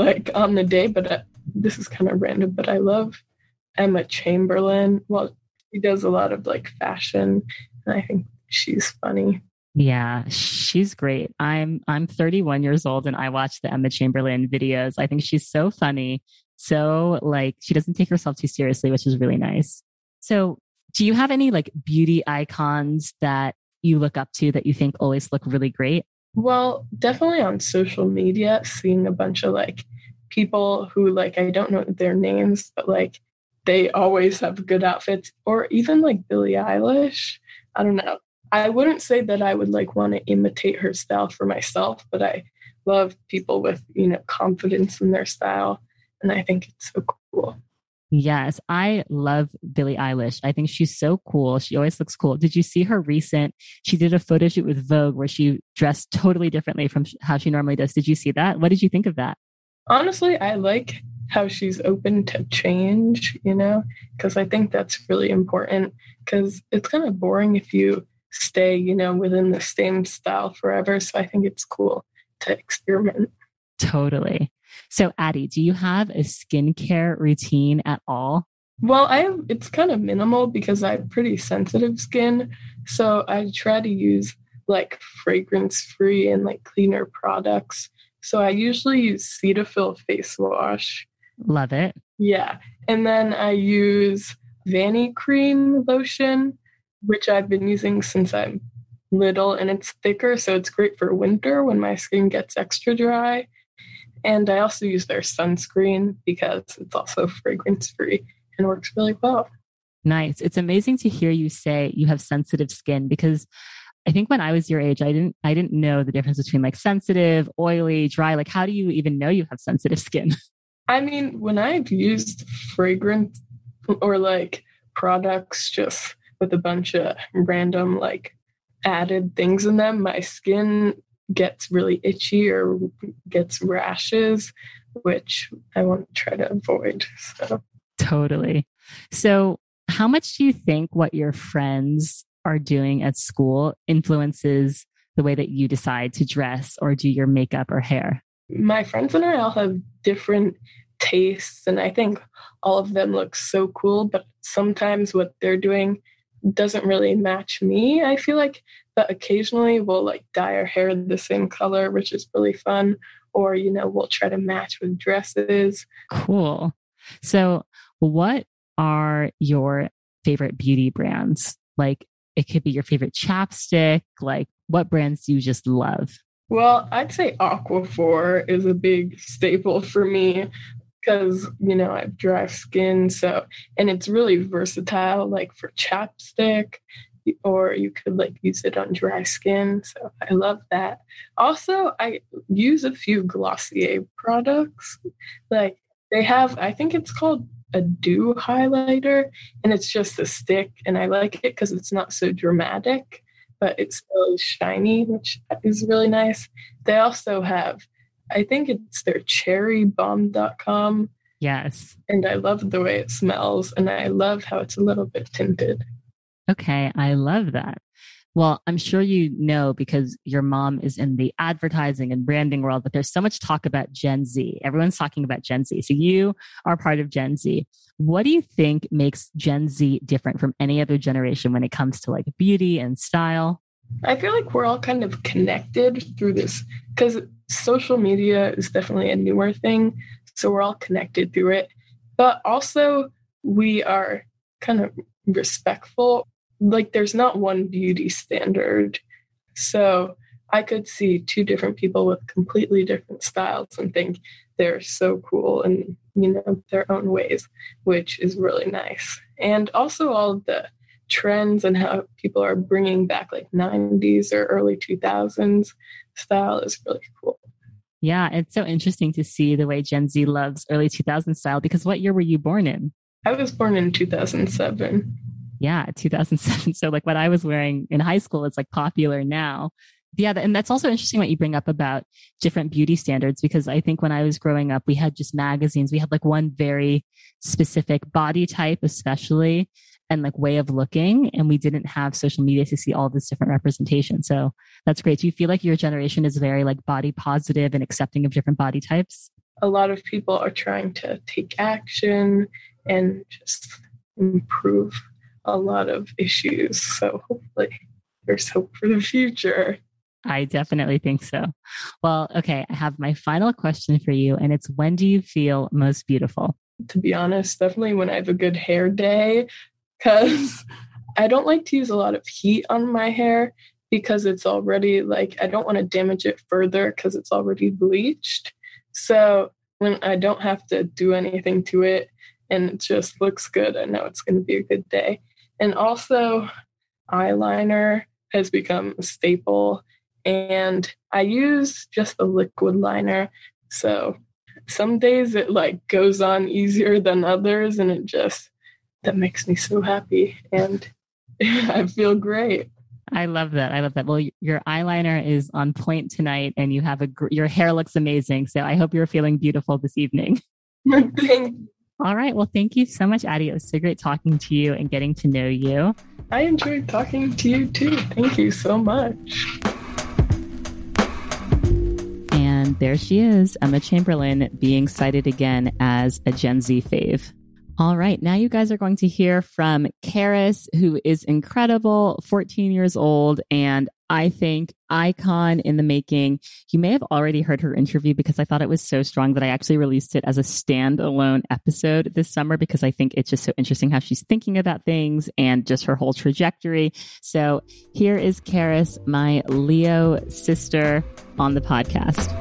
on the day, but this is kind of random, but I love Emma Chamberlain. Well, she does a lot of fashion, and I think she's funny. Yeah, she's great. I'm 31 years old and I watch the Emma Chamberlain videos. I think she's so funny. So she doesn't take herself too seriously, which is really nice. So do you have any beauty icons that you look up to that you think always look really great? Well, definitely on social media, seeing a bunch of people who I don't know their names, but they always have good outfits, or even Billie Eilish. I don't know. I wouldn't say that I would want to imitate her style for myself, but I love people with, confidence in their style. And I think it's so cool. Yes, I love Billie Eilish. I think she's so cool. She always looks cool. Did you see her she did a photo shoot with Vogue where she dressed totally differently from how she normally does. Did you see that? What did you think of that? Honestly, I like how she's open to change, because I think that's really important, because it's kind of boring if you stay, within the same style forever. So I think it's cool to experiment. Totally. So Addie, do you have a skincare routine at all? Well, it's kind of minimal because I have pretty sensitive skin. So I try to use fragrance-free and cleaner products. So I usually use Cetaphil face wash. Love it. Yeah. And then I use Vanicream lotion, which I've been using since I'm little, and it's thicker, so it's great for winter when my skin gets extra dry. And I also use their sunscreen because it's also fragrance-free and works really well. Nice. It's amazing to hear you say you have sensitive skin, because I think when I was your age, I didn't know the difference between sensitive, oily, dry. How do you even know you have sensitive skin? I mean, when I've used fragrance or products just with a bunch of random added things in them, my skin gets really itchy or gets rashes, which I want to try to avoid. So. Totally. So how much do you think what your friends are doing at school influences the way that you decide to dress or do your makeup or hair? My friends and I all have different tastes, and I think all of them look so cool, but sometimes what they're doing doesn't really match me, I feel like. But occasionally we'll dye our hair the same color, which is really fun. or, we'll try to match with dresses. Cool. So what are your favorite beauty brands? Like, it could be your favorite chapstick. Like, what brands do you just love? Well, I'd say Aquaphor is a big staple for me because, I have dry skin. And it's really versatile, like for chapstick, or you could use it on dry skin. So I love that. Also, I use a few Glossier products. Like they have, I think it's called a dew highlighter, and it's just a stick. And I like it because it's not so dramatic, but it's still shiny, which is really nice. They also have, I think it's their cherrybomb.com. Yes. And I love the way it smells, and I love how it's a little bit tinted. Okay, I love that. Well, I'm sure you know because your mom is in the advertising and branding world, but there's so much talk about Gen Z. Everyone's talking about Gen Z. So you are part of Gen Z. What do you think makes Gen Z different from any other generation when it comes to beauty and style? I feel like we're all kind of connected through this because social media is definitely a newer thing. So we're all connected through it. But also we are kind of respectful. Like there's not one beauty standard. So I could see two different people with completely different styles and think they're so cool in, their own ways, which is really nice. And also all of the trends and how people are bringing back 90s or early 2000s style is really cool. Yeah, it's so interesting to see the way Gen Z loves early 2000s style because what year were you born in? I was born in 2007. Yeah, 2007. So what I was wearing in high school is popular now. Yeah, and that's also interesting what you bring up about different beauty standards because I think when I was growing up, we had just magazines. We had one very specific body type, especially, and way of looking. And we didn't have social media to see all this different representation. So that's great. Do you feel like your generation is very body positive and accepting of different body types? A lot of people are trying to take action and just improve a lot of issues. So hopefully there's hope for the future. I definitely think so. Well, okay, I have my final question for you, and it's when do you feel most beautiful? To be honest, definitely when I have a good hair day, because I don't like to use a lot of heat on my hair because it's already I don't want to damage it further because it's already bleached. So when I don't have to do anything to it and it just looks good, I know it's going to be a good day. And also eyeliner has become a staple. And I use just a liquid liner. So some days it goes on easier than others. And that makes me so happy. And I feel great. I love that. I love that. Well, your eyeliner is on point tonight and you have your hair looks amazing. So I hope you're feeling beautiful this evening. Thank you. All right. Well, thank you so much, Addie. It was so great talking to you and getting to know you. I enjoyed talking to you too. Thank you so much. And there she is, Emma Chamberlain, being cited again as a Gen Z fave. All right. Now you guys are going to hear from Karis, who is incredible, 14 years old, and I think icon in the making. You may have already heard her interview because I thought it was so strong that I actually released it as a standalone episode this summer because I think it's just so interesting how she's thinking about things and just her whole trajectory. So here is Karis, my Leo sister, on the podcast.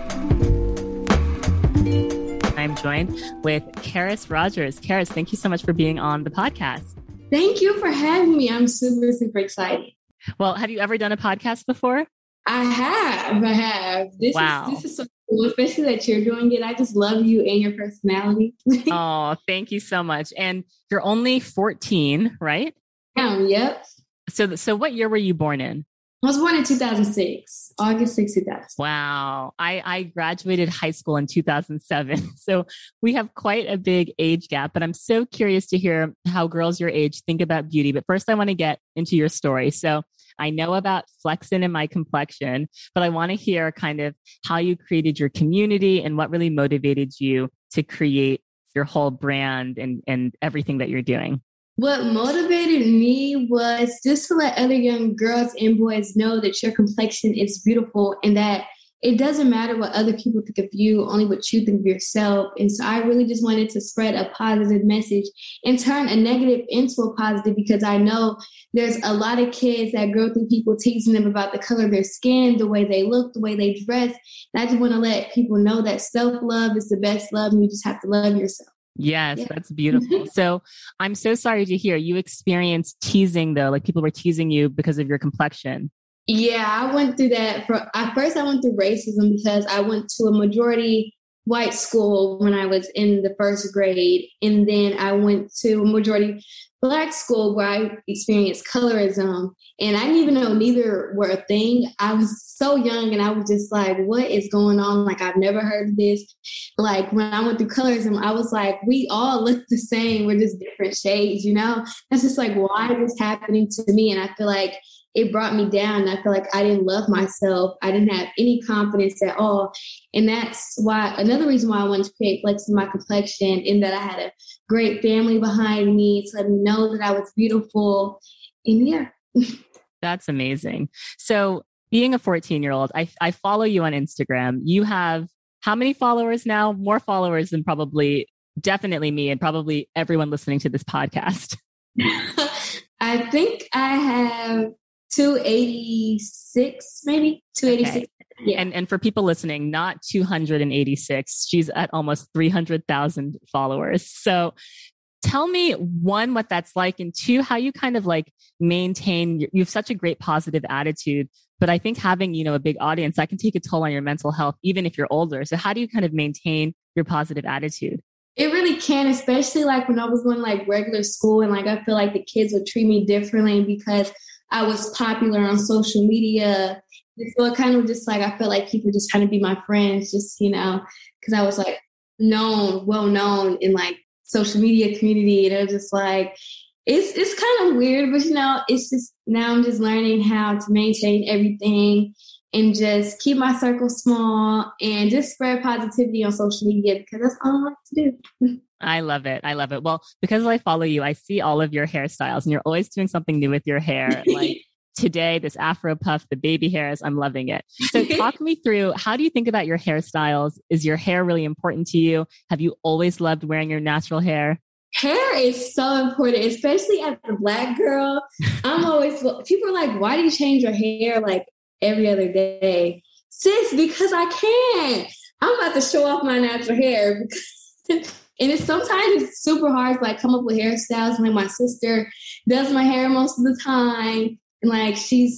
I'm joined with Karis Rogers. Karis, thank you so much for being on the podcast. Thank you for having me. I'm super, super excited. Well, have you ever done a podcast before? I have. This is so cool, especially that you're doing it. I just love you and your personality. Oh, thank you so much. And you're only 14, right? Yep. So what year were you born in? I was born in 2006, August 6, 2006. Wow. I graduated high school in 2007. So we have quite a big age gap, but I'm so curious to hear how girls your age think about beauty. But first I want to get into your story. So I know about flexing in my complexion, but I want to hear kind of how you created your community and what really motivated you to create your whole brand and everything that you're doing. What motivated me was just to let other young girls and boys know that your complexion is beautiful and that it doesn't matter what other people think of you, only what you think of yourself. And so I really just wanted to spread a positive message and turn a negative into a positive, because I know there's a lot of kids that grow through people teasing them about the color of their skin, the way they look, the way they dress. And I just want to let people know that self-love is the best love, and you just have to love yourself. Yes, that's beautiful. So I'm so sorry to hear you experienced teasing, though, like people were teasing you because of your complexion. Yeah, I went through that. First, I went through racism because I went to a majority white school when I was in the first grade. And then I went to a majority Black school where I experienced colorism. And I didn't even know neither were a thing. I was so young and I was just like, what is going on? Like, I've never heard of this. Like, when I went through colorism, I was like, we all look the same. We're just different shades, you know? That's just like, why is this happening to me? And I feel like it brought me down. I feel like I didn't love myself. I didn't have any confidence at all. And that's why, another reason why I wanted to create Flex in My Complexion, in that I had a great family behind me to let me know that I was beautiful. And yeah. That's amazing. So being a 14-year-old, I follow you on Instagram. You have how many followers now? More followers than definitely me and probably everyone listening to this podcast. I think I have 286, maybe 286. Okay. Yeah. And for people listening, not 286, she's at almost 300,000 followers. So tell me, one, what that's like, and two, how you kind of like maintain, you have such a great positive attitude, but I think having, a big audience, that can take a toll on your mental health, even if you're older. So how do you kind of maintain your positive attitude? It really can, especially like when I was going like regular school, and like I feel like the kids would treat me differently because I was popular on social media. And so it kind of just like, I felt like people just trying to be my friends, just, because I was like well known in like social media community. And it was just like, it's kind of weird, but it's just, now I'm just learning how to maintain everything and just keep my circle small and just spread positivity on social media, because that's all I like to do. I love it. I love it. Well, because I follow you, I see all of your hairstyles and you're always doing something new with your hair. Like today, this Afro puff, the baby hairs, I'm loving it. So talk me through, how do you think about your hairstyles? Is your hair really important to you? Have you always loved wearing your natural hair? Hair is so important, especially as a Black girl. People are like, why do you change your hair like every other day? Sis, because I can. I'm about to show off my natural hair. And sometimes it's super hard to like come up with hairstyles. Like my sister does my hair most of the time. And like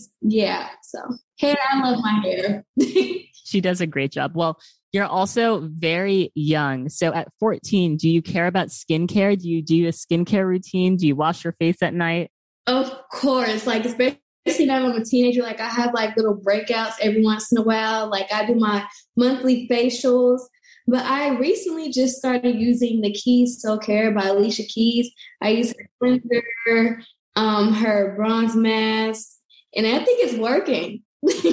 so hair, I love my hair. She does a great job. Well, you're also very young. So at 14, do you care about skincare? Do you do a skincare routine? Do you wash your face at night? Of course. Like, especially now I'm a teenager, like I have like little breakouts every once in a while. Like I do my monthly facials. But I recently just started using the Keys Soulcare by Alicia Keys. I use her cleanser, her bronze mask, and I think it's working.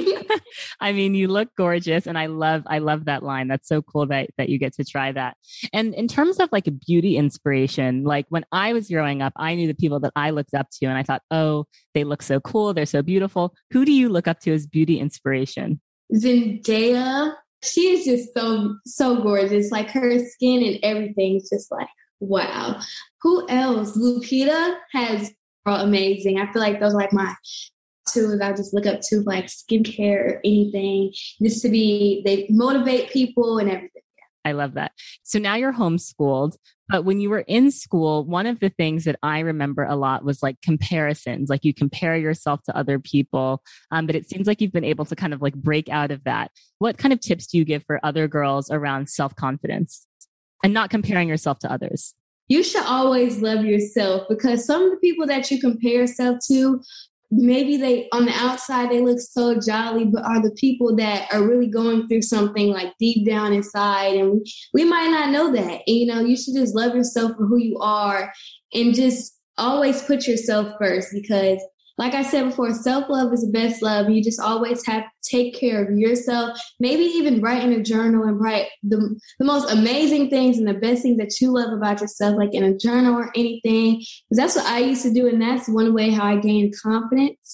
I mean, you look gorgeous, and I love that line. That's so cool that you get to try that. And in terms of like a beauty inspiration, like when I was growing up, I knew the people that I looked up to, and I thought, oh, they look so cool, they're so beautiful. Who do you look up to as beauty inspiration? Zendaya. She is just so gorgeous. Like her skin and everything is just like, wow. Who else? Lupita has amazing. I feel like those are like my two that I just look up to, like skincare or anything, just to they motivate people and everything. I love that. So now you're homeschooled, but when you were in school, one of the things that I remember a lot was like comparisons, like you compare yourself to other people. But it seems like you've been able to kind of like break out of that. What kind of tips do you give for other girls around self-confidence and not comparing yourself to others? You should always love yourself, because some of the people that you compare yourself to, maybe they on the outside they look so jolly, but are the people that are really going through something like deep down inside, and we might not know that. And, you should just love yourself for who you are and just always put yourself first, because like I said before, self-love is the best love. You just always have to take care of yourself. Maybe even write in a journal and write the most amazing things and the best things that you love about yourself, like in a journal or anything. Because that's what I used to do. And that's one way how I gained confidence.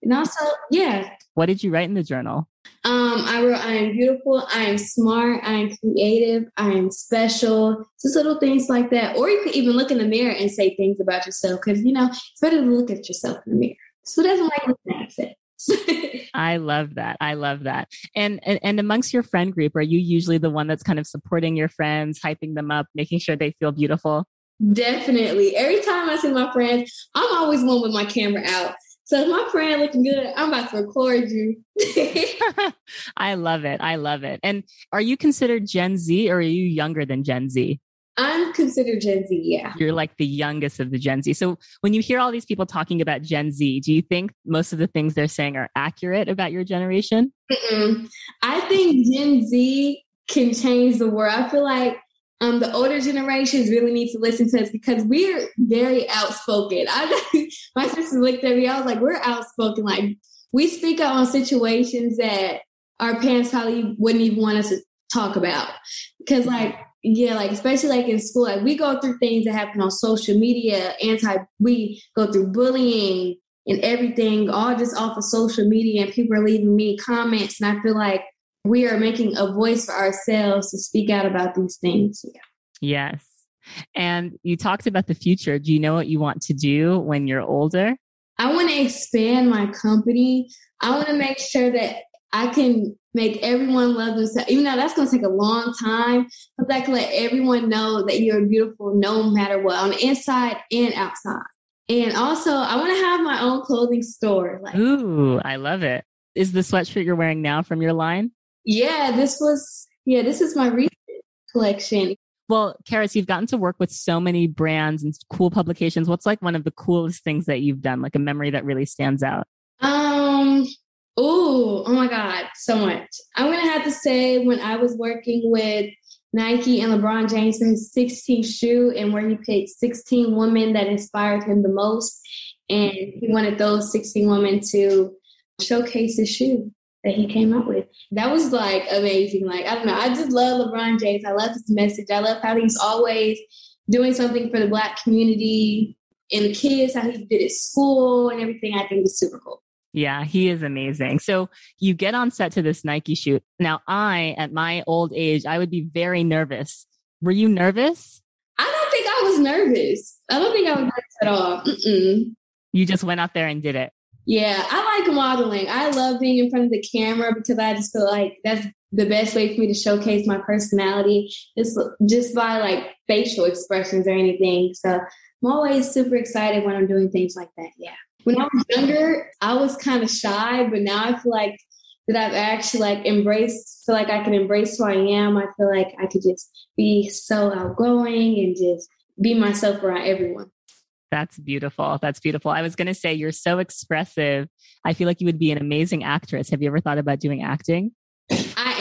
And also, yeah. What did you write in the journal? I wrote, I am beautiful, I am smart, I am creative, I am special, just little things like that. Or you could even look in the mirror and say things about yourself because, it's better to look at yourself in the mirror. So that's what I looking at it. I love that. I love that. And amongst your friend group, are you usually the one that's kind of supporting your friends, hyping them up, making sure they feel beautiful? Definitely. Every time I see my friends, I'm always one with my camera out. So if my friend looking good, I'm about to record you. I love it. I love it. And are you considered Gen Z or are you younger than Gen Z? I'm considered Gen Z, yeah. You're like the youngest of the Gen Z. So when you hear all these people talking about Gen Z, do you think most of the things they're saying are accurate about your generation? I think Gen Z can change the world. I feel like the older generations really need to listen to us because we're very outspoken. My sister looked at me. I was like, we're outspoken. Like we speak out on situations that our parents probably wouldn't even want us to talk about. Because especially like in school, like we go through things that happen on social media, we go through bullying and everything, all just off of social media, and people are leaving me comments. And I feel like we are making a voice for ourselves to speak out about these things. Yeah. Yes. And you talked about the future. Do you know what you want to do when you're older? I want to expand my company. I want to make sure that I can make everyone love themselves. Even though that's going to take a long time, but I can let everyone know that you're beautiful no matter what, on the inside and outside. And also, I want to have my own clothing store. Ooh, I love it. Is the sweatshirt you're wearing now from your line? Yeah, this is my recent collection. Well, Karis, you've gotten to work with so many brands and cool publications. What's like one of the coolest things that you've done, like a memory that really stands out? Oh my God, so much. I'm going to have to say when I was working with Nike and LeBron James for his 16th shoe and where he picked 16 women that inspired him the most. And he wanted those 16 women to showcase his shoe that he came up with. That was like amazing. Like, I don't know. I just love LeBron James. I love his message. I love how he's always doing something for the Black community and the kids, how he did at school and everything. I think it's super cool. Yeah, he is amazing. So you get on set to this Nike shoot. Now, at my old age, I would be very nervous. Were you nervous? I don't think I was nervous. I don't think I was nervous at all. You just went out there and did it. Yeah, I like modeling. I love being in front of the camera because I just feel like that's the best way for me to showcase my personality, just by like facial expressions or anything. So I'm always super excited when I'm doing things like that. Yeah. When I was younger, I was kind of shy, but now I feel like that I've actually feel like I can embrace who I am. I feel like I could just be so outgoing and just be myself around everyone. That's beautiful. That's beautiful. I was going to say, you're so expressive. I feel like you would be an amazing actress. Have you ever thought about doing acting? I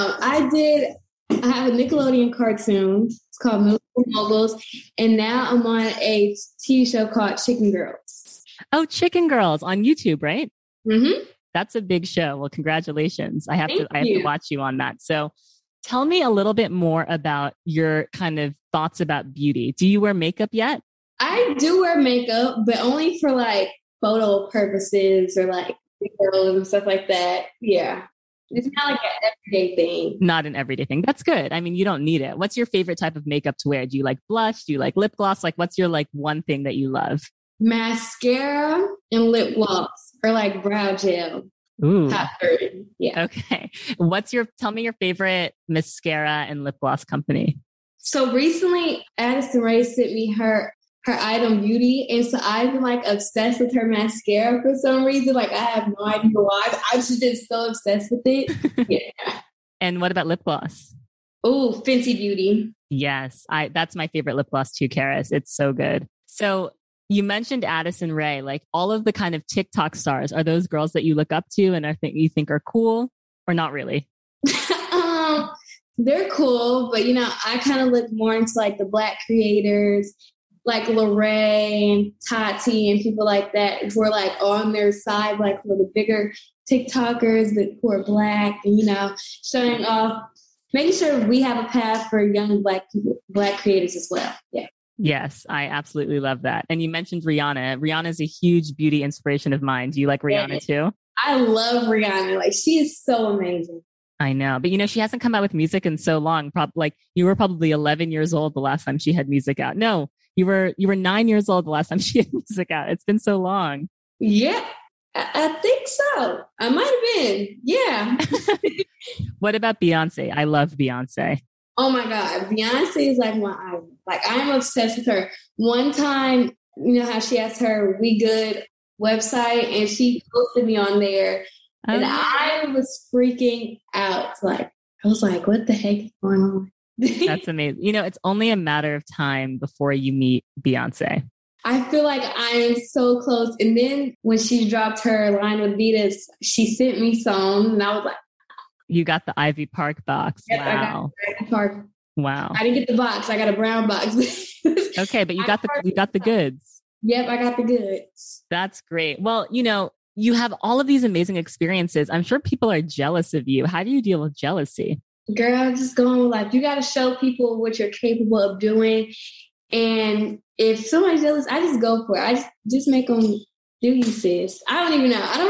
am. I have a Nickelodeon cartoon. It's called Middle School Moguls. And now I'm on a TV show called Chicken Girls. Oh, Chicken Girls on YouTube, right? Mm-hmm. That's a big show. Well, congratulations. I have to watch you on that. So tell me a little bit more about your kind of thoughts about beauty. Do you wear makeup yet? I do wear makeup, but only for like photo purposes or like videos and stuff like that. Yeah. It's not like an everyday thing. Not an everyday thing. That's good. I mean, you don't need it. What's your favorite type of makeup to wear? Do you like blush? Do you like lip gloss? Like, what's your like one thing that you love? Mascara and lip gloss or like brow gel. Ooh. Yeah. Okay. Tell me your favorite mascara and lip gloss company. So recently Addison Rae sent me her Item Beauty. And so I've been like obsessed with her mascara for some reason. Like I have no idea why. I've just been so obsessed with it. Yeah. And what about lip gloss? Oh, Fenty Beauty. Yes. That's my favorite lip gloss too, Karis. It's so good. So you mentioned Addison Rae, like all of the kind of TikTok stars. Are those girls that you look up to and you think are cool or not really? They're cool, but I kind of look more into like the Black creators, like Lorraine and Tati and people like that who are like on their side, like for the bigger TikTokers but who are Black and, showing off, making sure we have a path for young Black people, Black creators as well. Yeah. Yes, I absolutely love that. And you mentioned Rihanna. Rihanna is a huge beauty inspiration of mine. Do you like Rihanna too? I love Rihanna. Like, she is so amazing. I know, but she hasn't come out with music in so long. Like, you were probably 11 years old the last time she had music out. No, you were 9 years old the last time she had music out. It's been so long. Yeah, I think so. I might have been. Yeah. What about Beyonce? I love Beyonce. Oh my God. Beyonce is like my idol. Like, I'm obsessed with her. One time, you know how she has her We Good website and she posted me on there. And I was freaking out. Like, I was like, what the heck is going on? That's amazing. It's only a matter of time before you meet Beyonce. I feel like I am so close. And then when she dropped her line with Adidas, she sent me some and I was like, you got the Ivy Park box. Yep, wow. I got the Ivy Park. Wow. I didn't get the box. I got a brown box. Okay, but you got the goods. Yep, I got the goods. That's great. Well, you have all of these amazing experiences. I'm sure people are jealous of you. How do you deal with jealousy? Girl, just going with life. You got to show people what you're capable of doing. And if somebody's jealous, I just go for it. I just make them do you, sis. I don't even know. I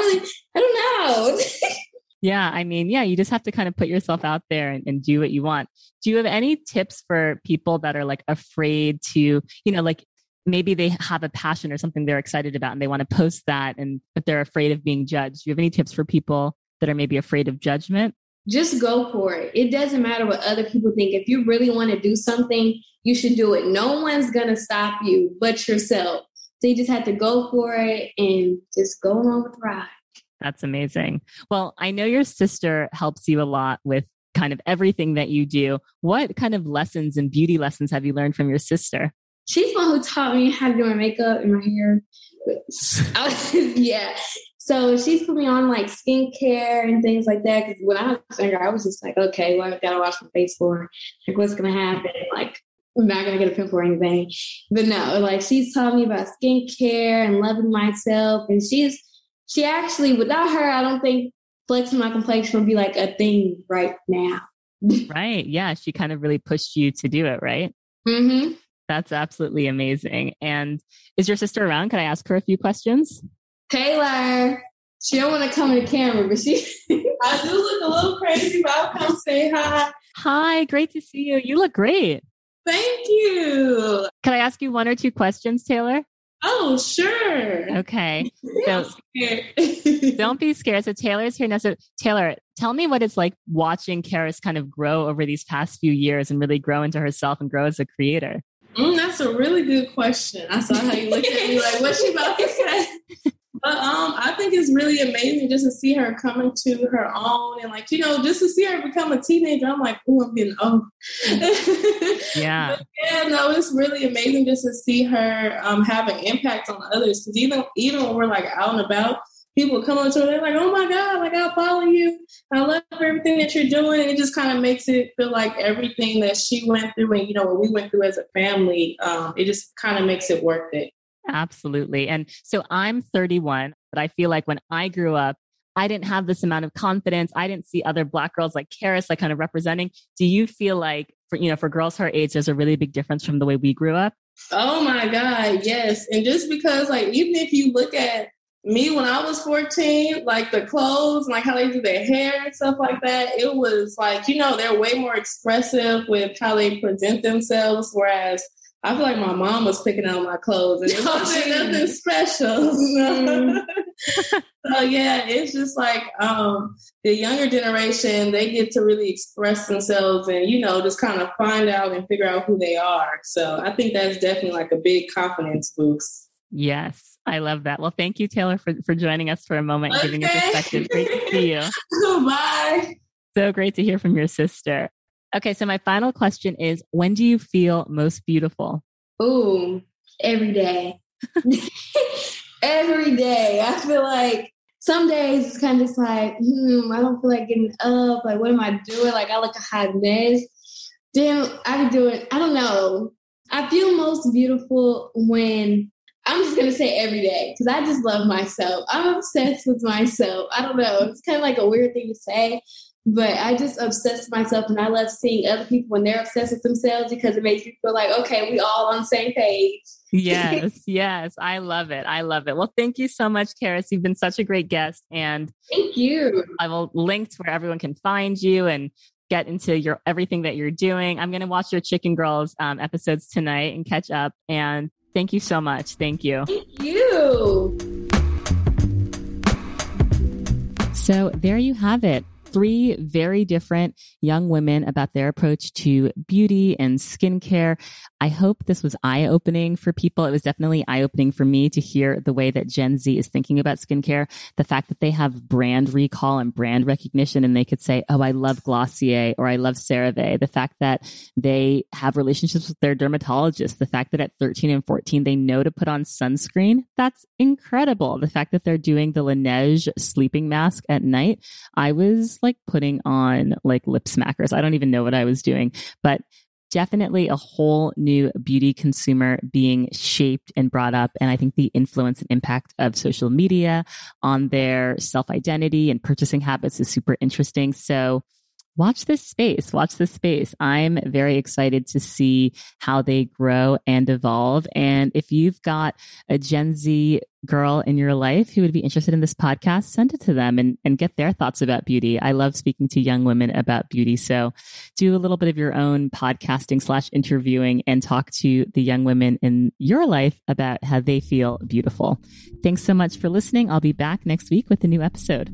don't know. Yeah, you just have to kind of put yourself out there and do what you want. Do you have any tips for people that are like afraid to, like maybe they have a passion or something they're excited about and they want to post that but they're afraid of being judged? Do you have any tips for people that are maybe afraid of judgment? Just go for it. It doesn't matter what other people think. If you really want to do something, you should do it. No one's going to stop you but yourself. So you just have to go for it and just go along with the ride. That's amazing. Well, I know your sister helps you a lot with kind of everything that you do. What kind of lessons and beauty lessons have you learned from your sister? She's the one who taught me how to do my makeup and my hair. Yeah. So she's put me on like skincare and things like that. Because when I was younger, I was just like, okay, well, I gotta wash my face for. Like, what's gonna happen? Like, I'm not gonna get a pimple or anything. But no, like, she's taught me about skincare and loving myself. And she actually, without her, I don't think flexing my complexion would be like a thing right now. Right. Yeah. She kind of really pushed you to do it, right? Mm-hmm. That's absolutely amazing. And is your sister around? Can I ask her a few questions? Taylor, she don't want to come in the camera, but I do look a little crazy, but I'll come say hi. Hi, great to see you. You look great. Thank you. Can I ask you one or two questions, Taylor? Oh, sure. Okay. So don't be scared. So Taylor's here now. So Taylor, tell me what it's like watching Karis kind of grow over these past few years and really grow into herself and grow as a creator. That's a really good question. I saw how you looked at me like, what's she about to say? But I think it's really amazing just to see her coming to her own and just to see her become a teenager. I'm like, oh, I'm getting old. Yeah. But it's really amazing just to see her have an impact on others. Because even when we're like out and about, people come up to her, they're like, oh my God, like I follow you. I love everything that you're doing. And it just kind of makes it feel like everything that she went through and, what we went through as a family, it just kind of makes it worth it. Absolutely. And so I'm 31, but I feel like when I grew up, I didn't have this amount of confidence. I didn't see other Black girls like Karis, like kind of representing. Do you feel like for girls her age, there's a really big difference from the way we grew up? Oh my God. Yes. And just because even if you look at me when I was 14, like the clothes, like how they do their hair and stuff like that, it was like, they're way more expressive with how they present themselves. Whereas I feel like my mom was picking out my clothes and it wasn't nothing special. So yeah, it's just like the younger generation, they get to really express themselves and, just kind of find out and figure out who they are. So I think that's definitely like a big confidence boost. Yes, I love that. Well, thank you, Taylor, for joining us for a moment and giving a perspective. Great to see you. Bye. So great to hear from your sister. Okay, so my final question is, when do you feel most beautiful? Ooh, every day. Every day. I feel like some days it's kind of just like, I don't feel like getting up. Like, what am I doing? Like, I look a hot mess. Then I be doing, I don't know. I feel most beautiful when, I'm just going to say every day, because I just love myself. I'm obsessed with myself. I don't know. It's kind of like a weird thing to say. But I just obsess myself, and I love seeing other people when they're obsessed with themselves because it makes me feel like, okay, we all on the same page. Yes. I love it. Well, thank you so much, Karis. You've been such a great guest. And thank you. I will link to where everyone can find you and get into everything that you're doing. I'm going to watch your Chicken Girls episodes tonight and catch up. And thank you so much. Thank you. Thank you. So there you have it. 3 very different young women about their approach to beauty and skincare. I hope this was eye-opening for people. It was definitely eye-opening for me to hear the way that Gen Z is thinking about skincare. The fact that they have brand recall and brand recognition, and they could say, oh, I love Glossier or I love CeraVe. The fact that they have relationships with their dermatologists. The fact that at 13 and 14, they know to put on sunscreen. That's incredible. The fact that they're doing the Laneige sleeping mask at night. I was like putting on like lip smackers. I don't even know what I was doing, but definitely a whole new beauty consumer being shaped and brought up. And I think the influence and impact of social media on their self-identity and purchasing habits is super interesting. So watch this space. I'm very excited to see how they grow and evolve. And if you've got a Gen Z girl in your life who would be interested in this podcast, send it to them and get their thoughts about beauty. I love speaking to young women about beauty. So do a little bit of your own podcasting / interviewing and talk to the young women in your life about how they feel beautiful. Thanks so much for listening. I'll be back next week with a new episode.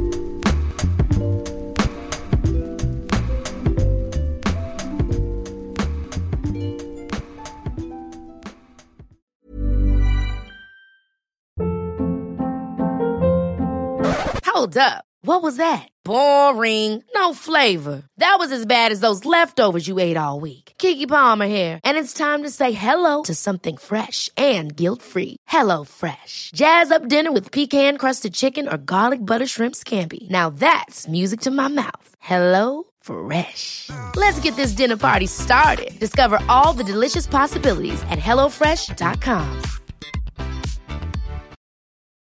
Hold up. What was that? Boring. No flavor. That was as bad as those leftovers you ate all week. Keke Palmer here. And it's time to say hello to something fresh and guilt-free. HelloFresh. Jazz up dinner with pecan-crusted chicken or garlic butter shrimp scampi. Now that's music to my mouth. HelloFresh. Let's get this dinner party started. Discover all the delicious possibilities at HelloFresh.com.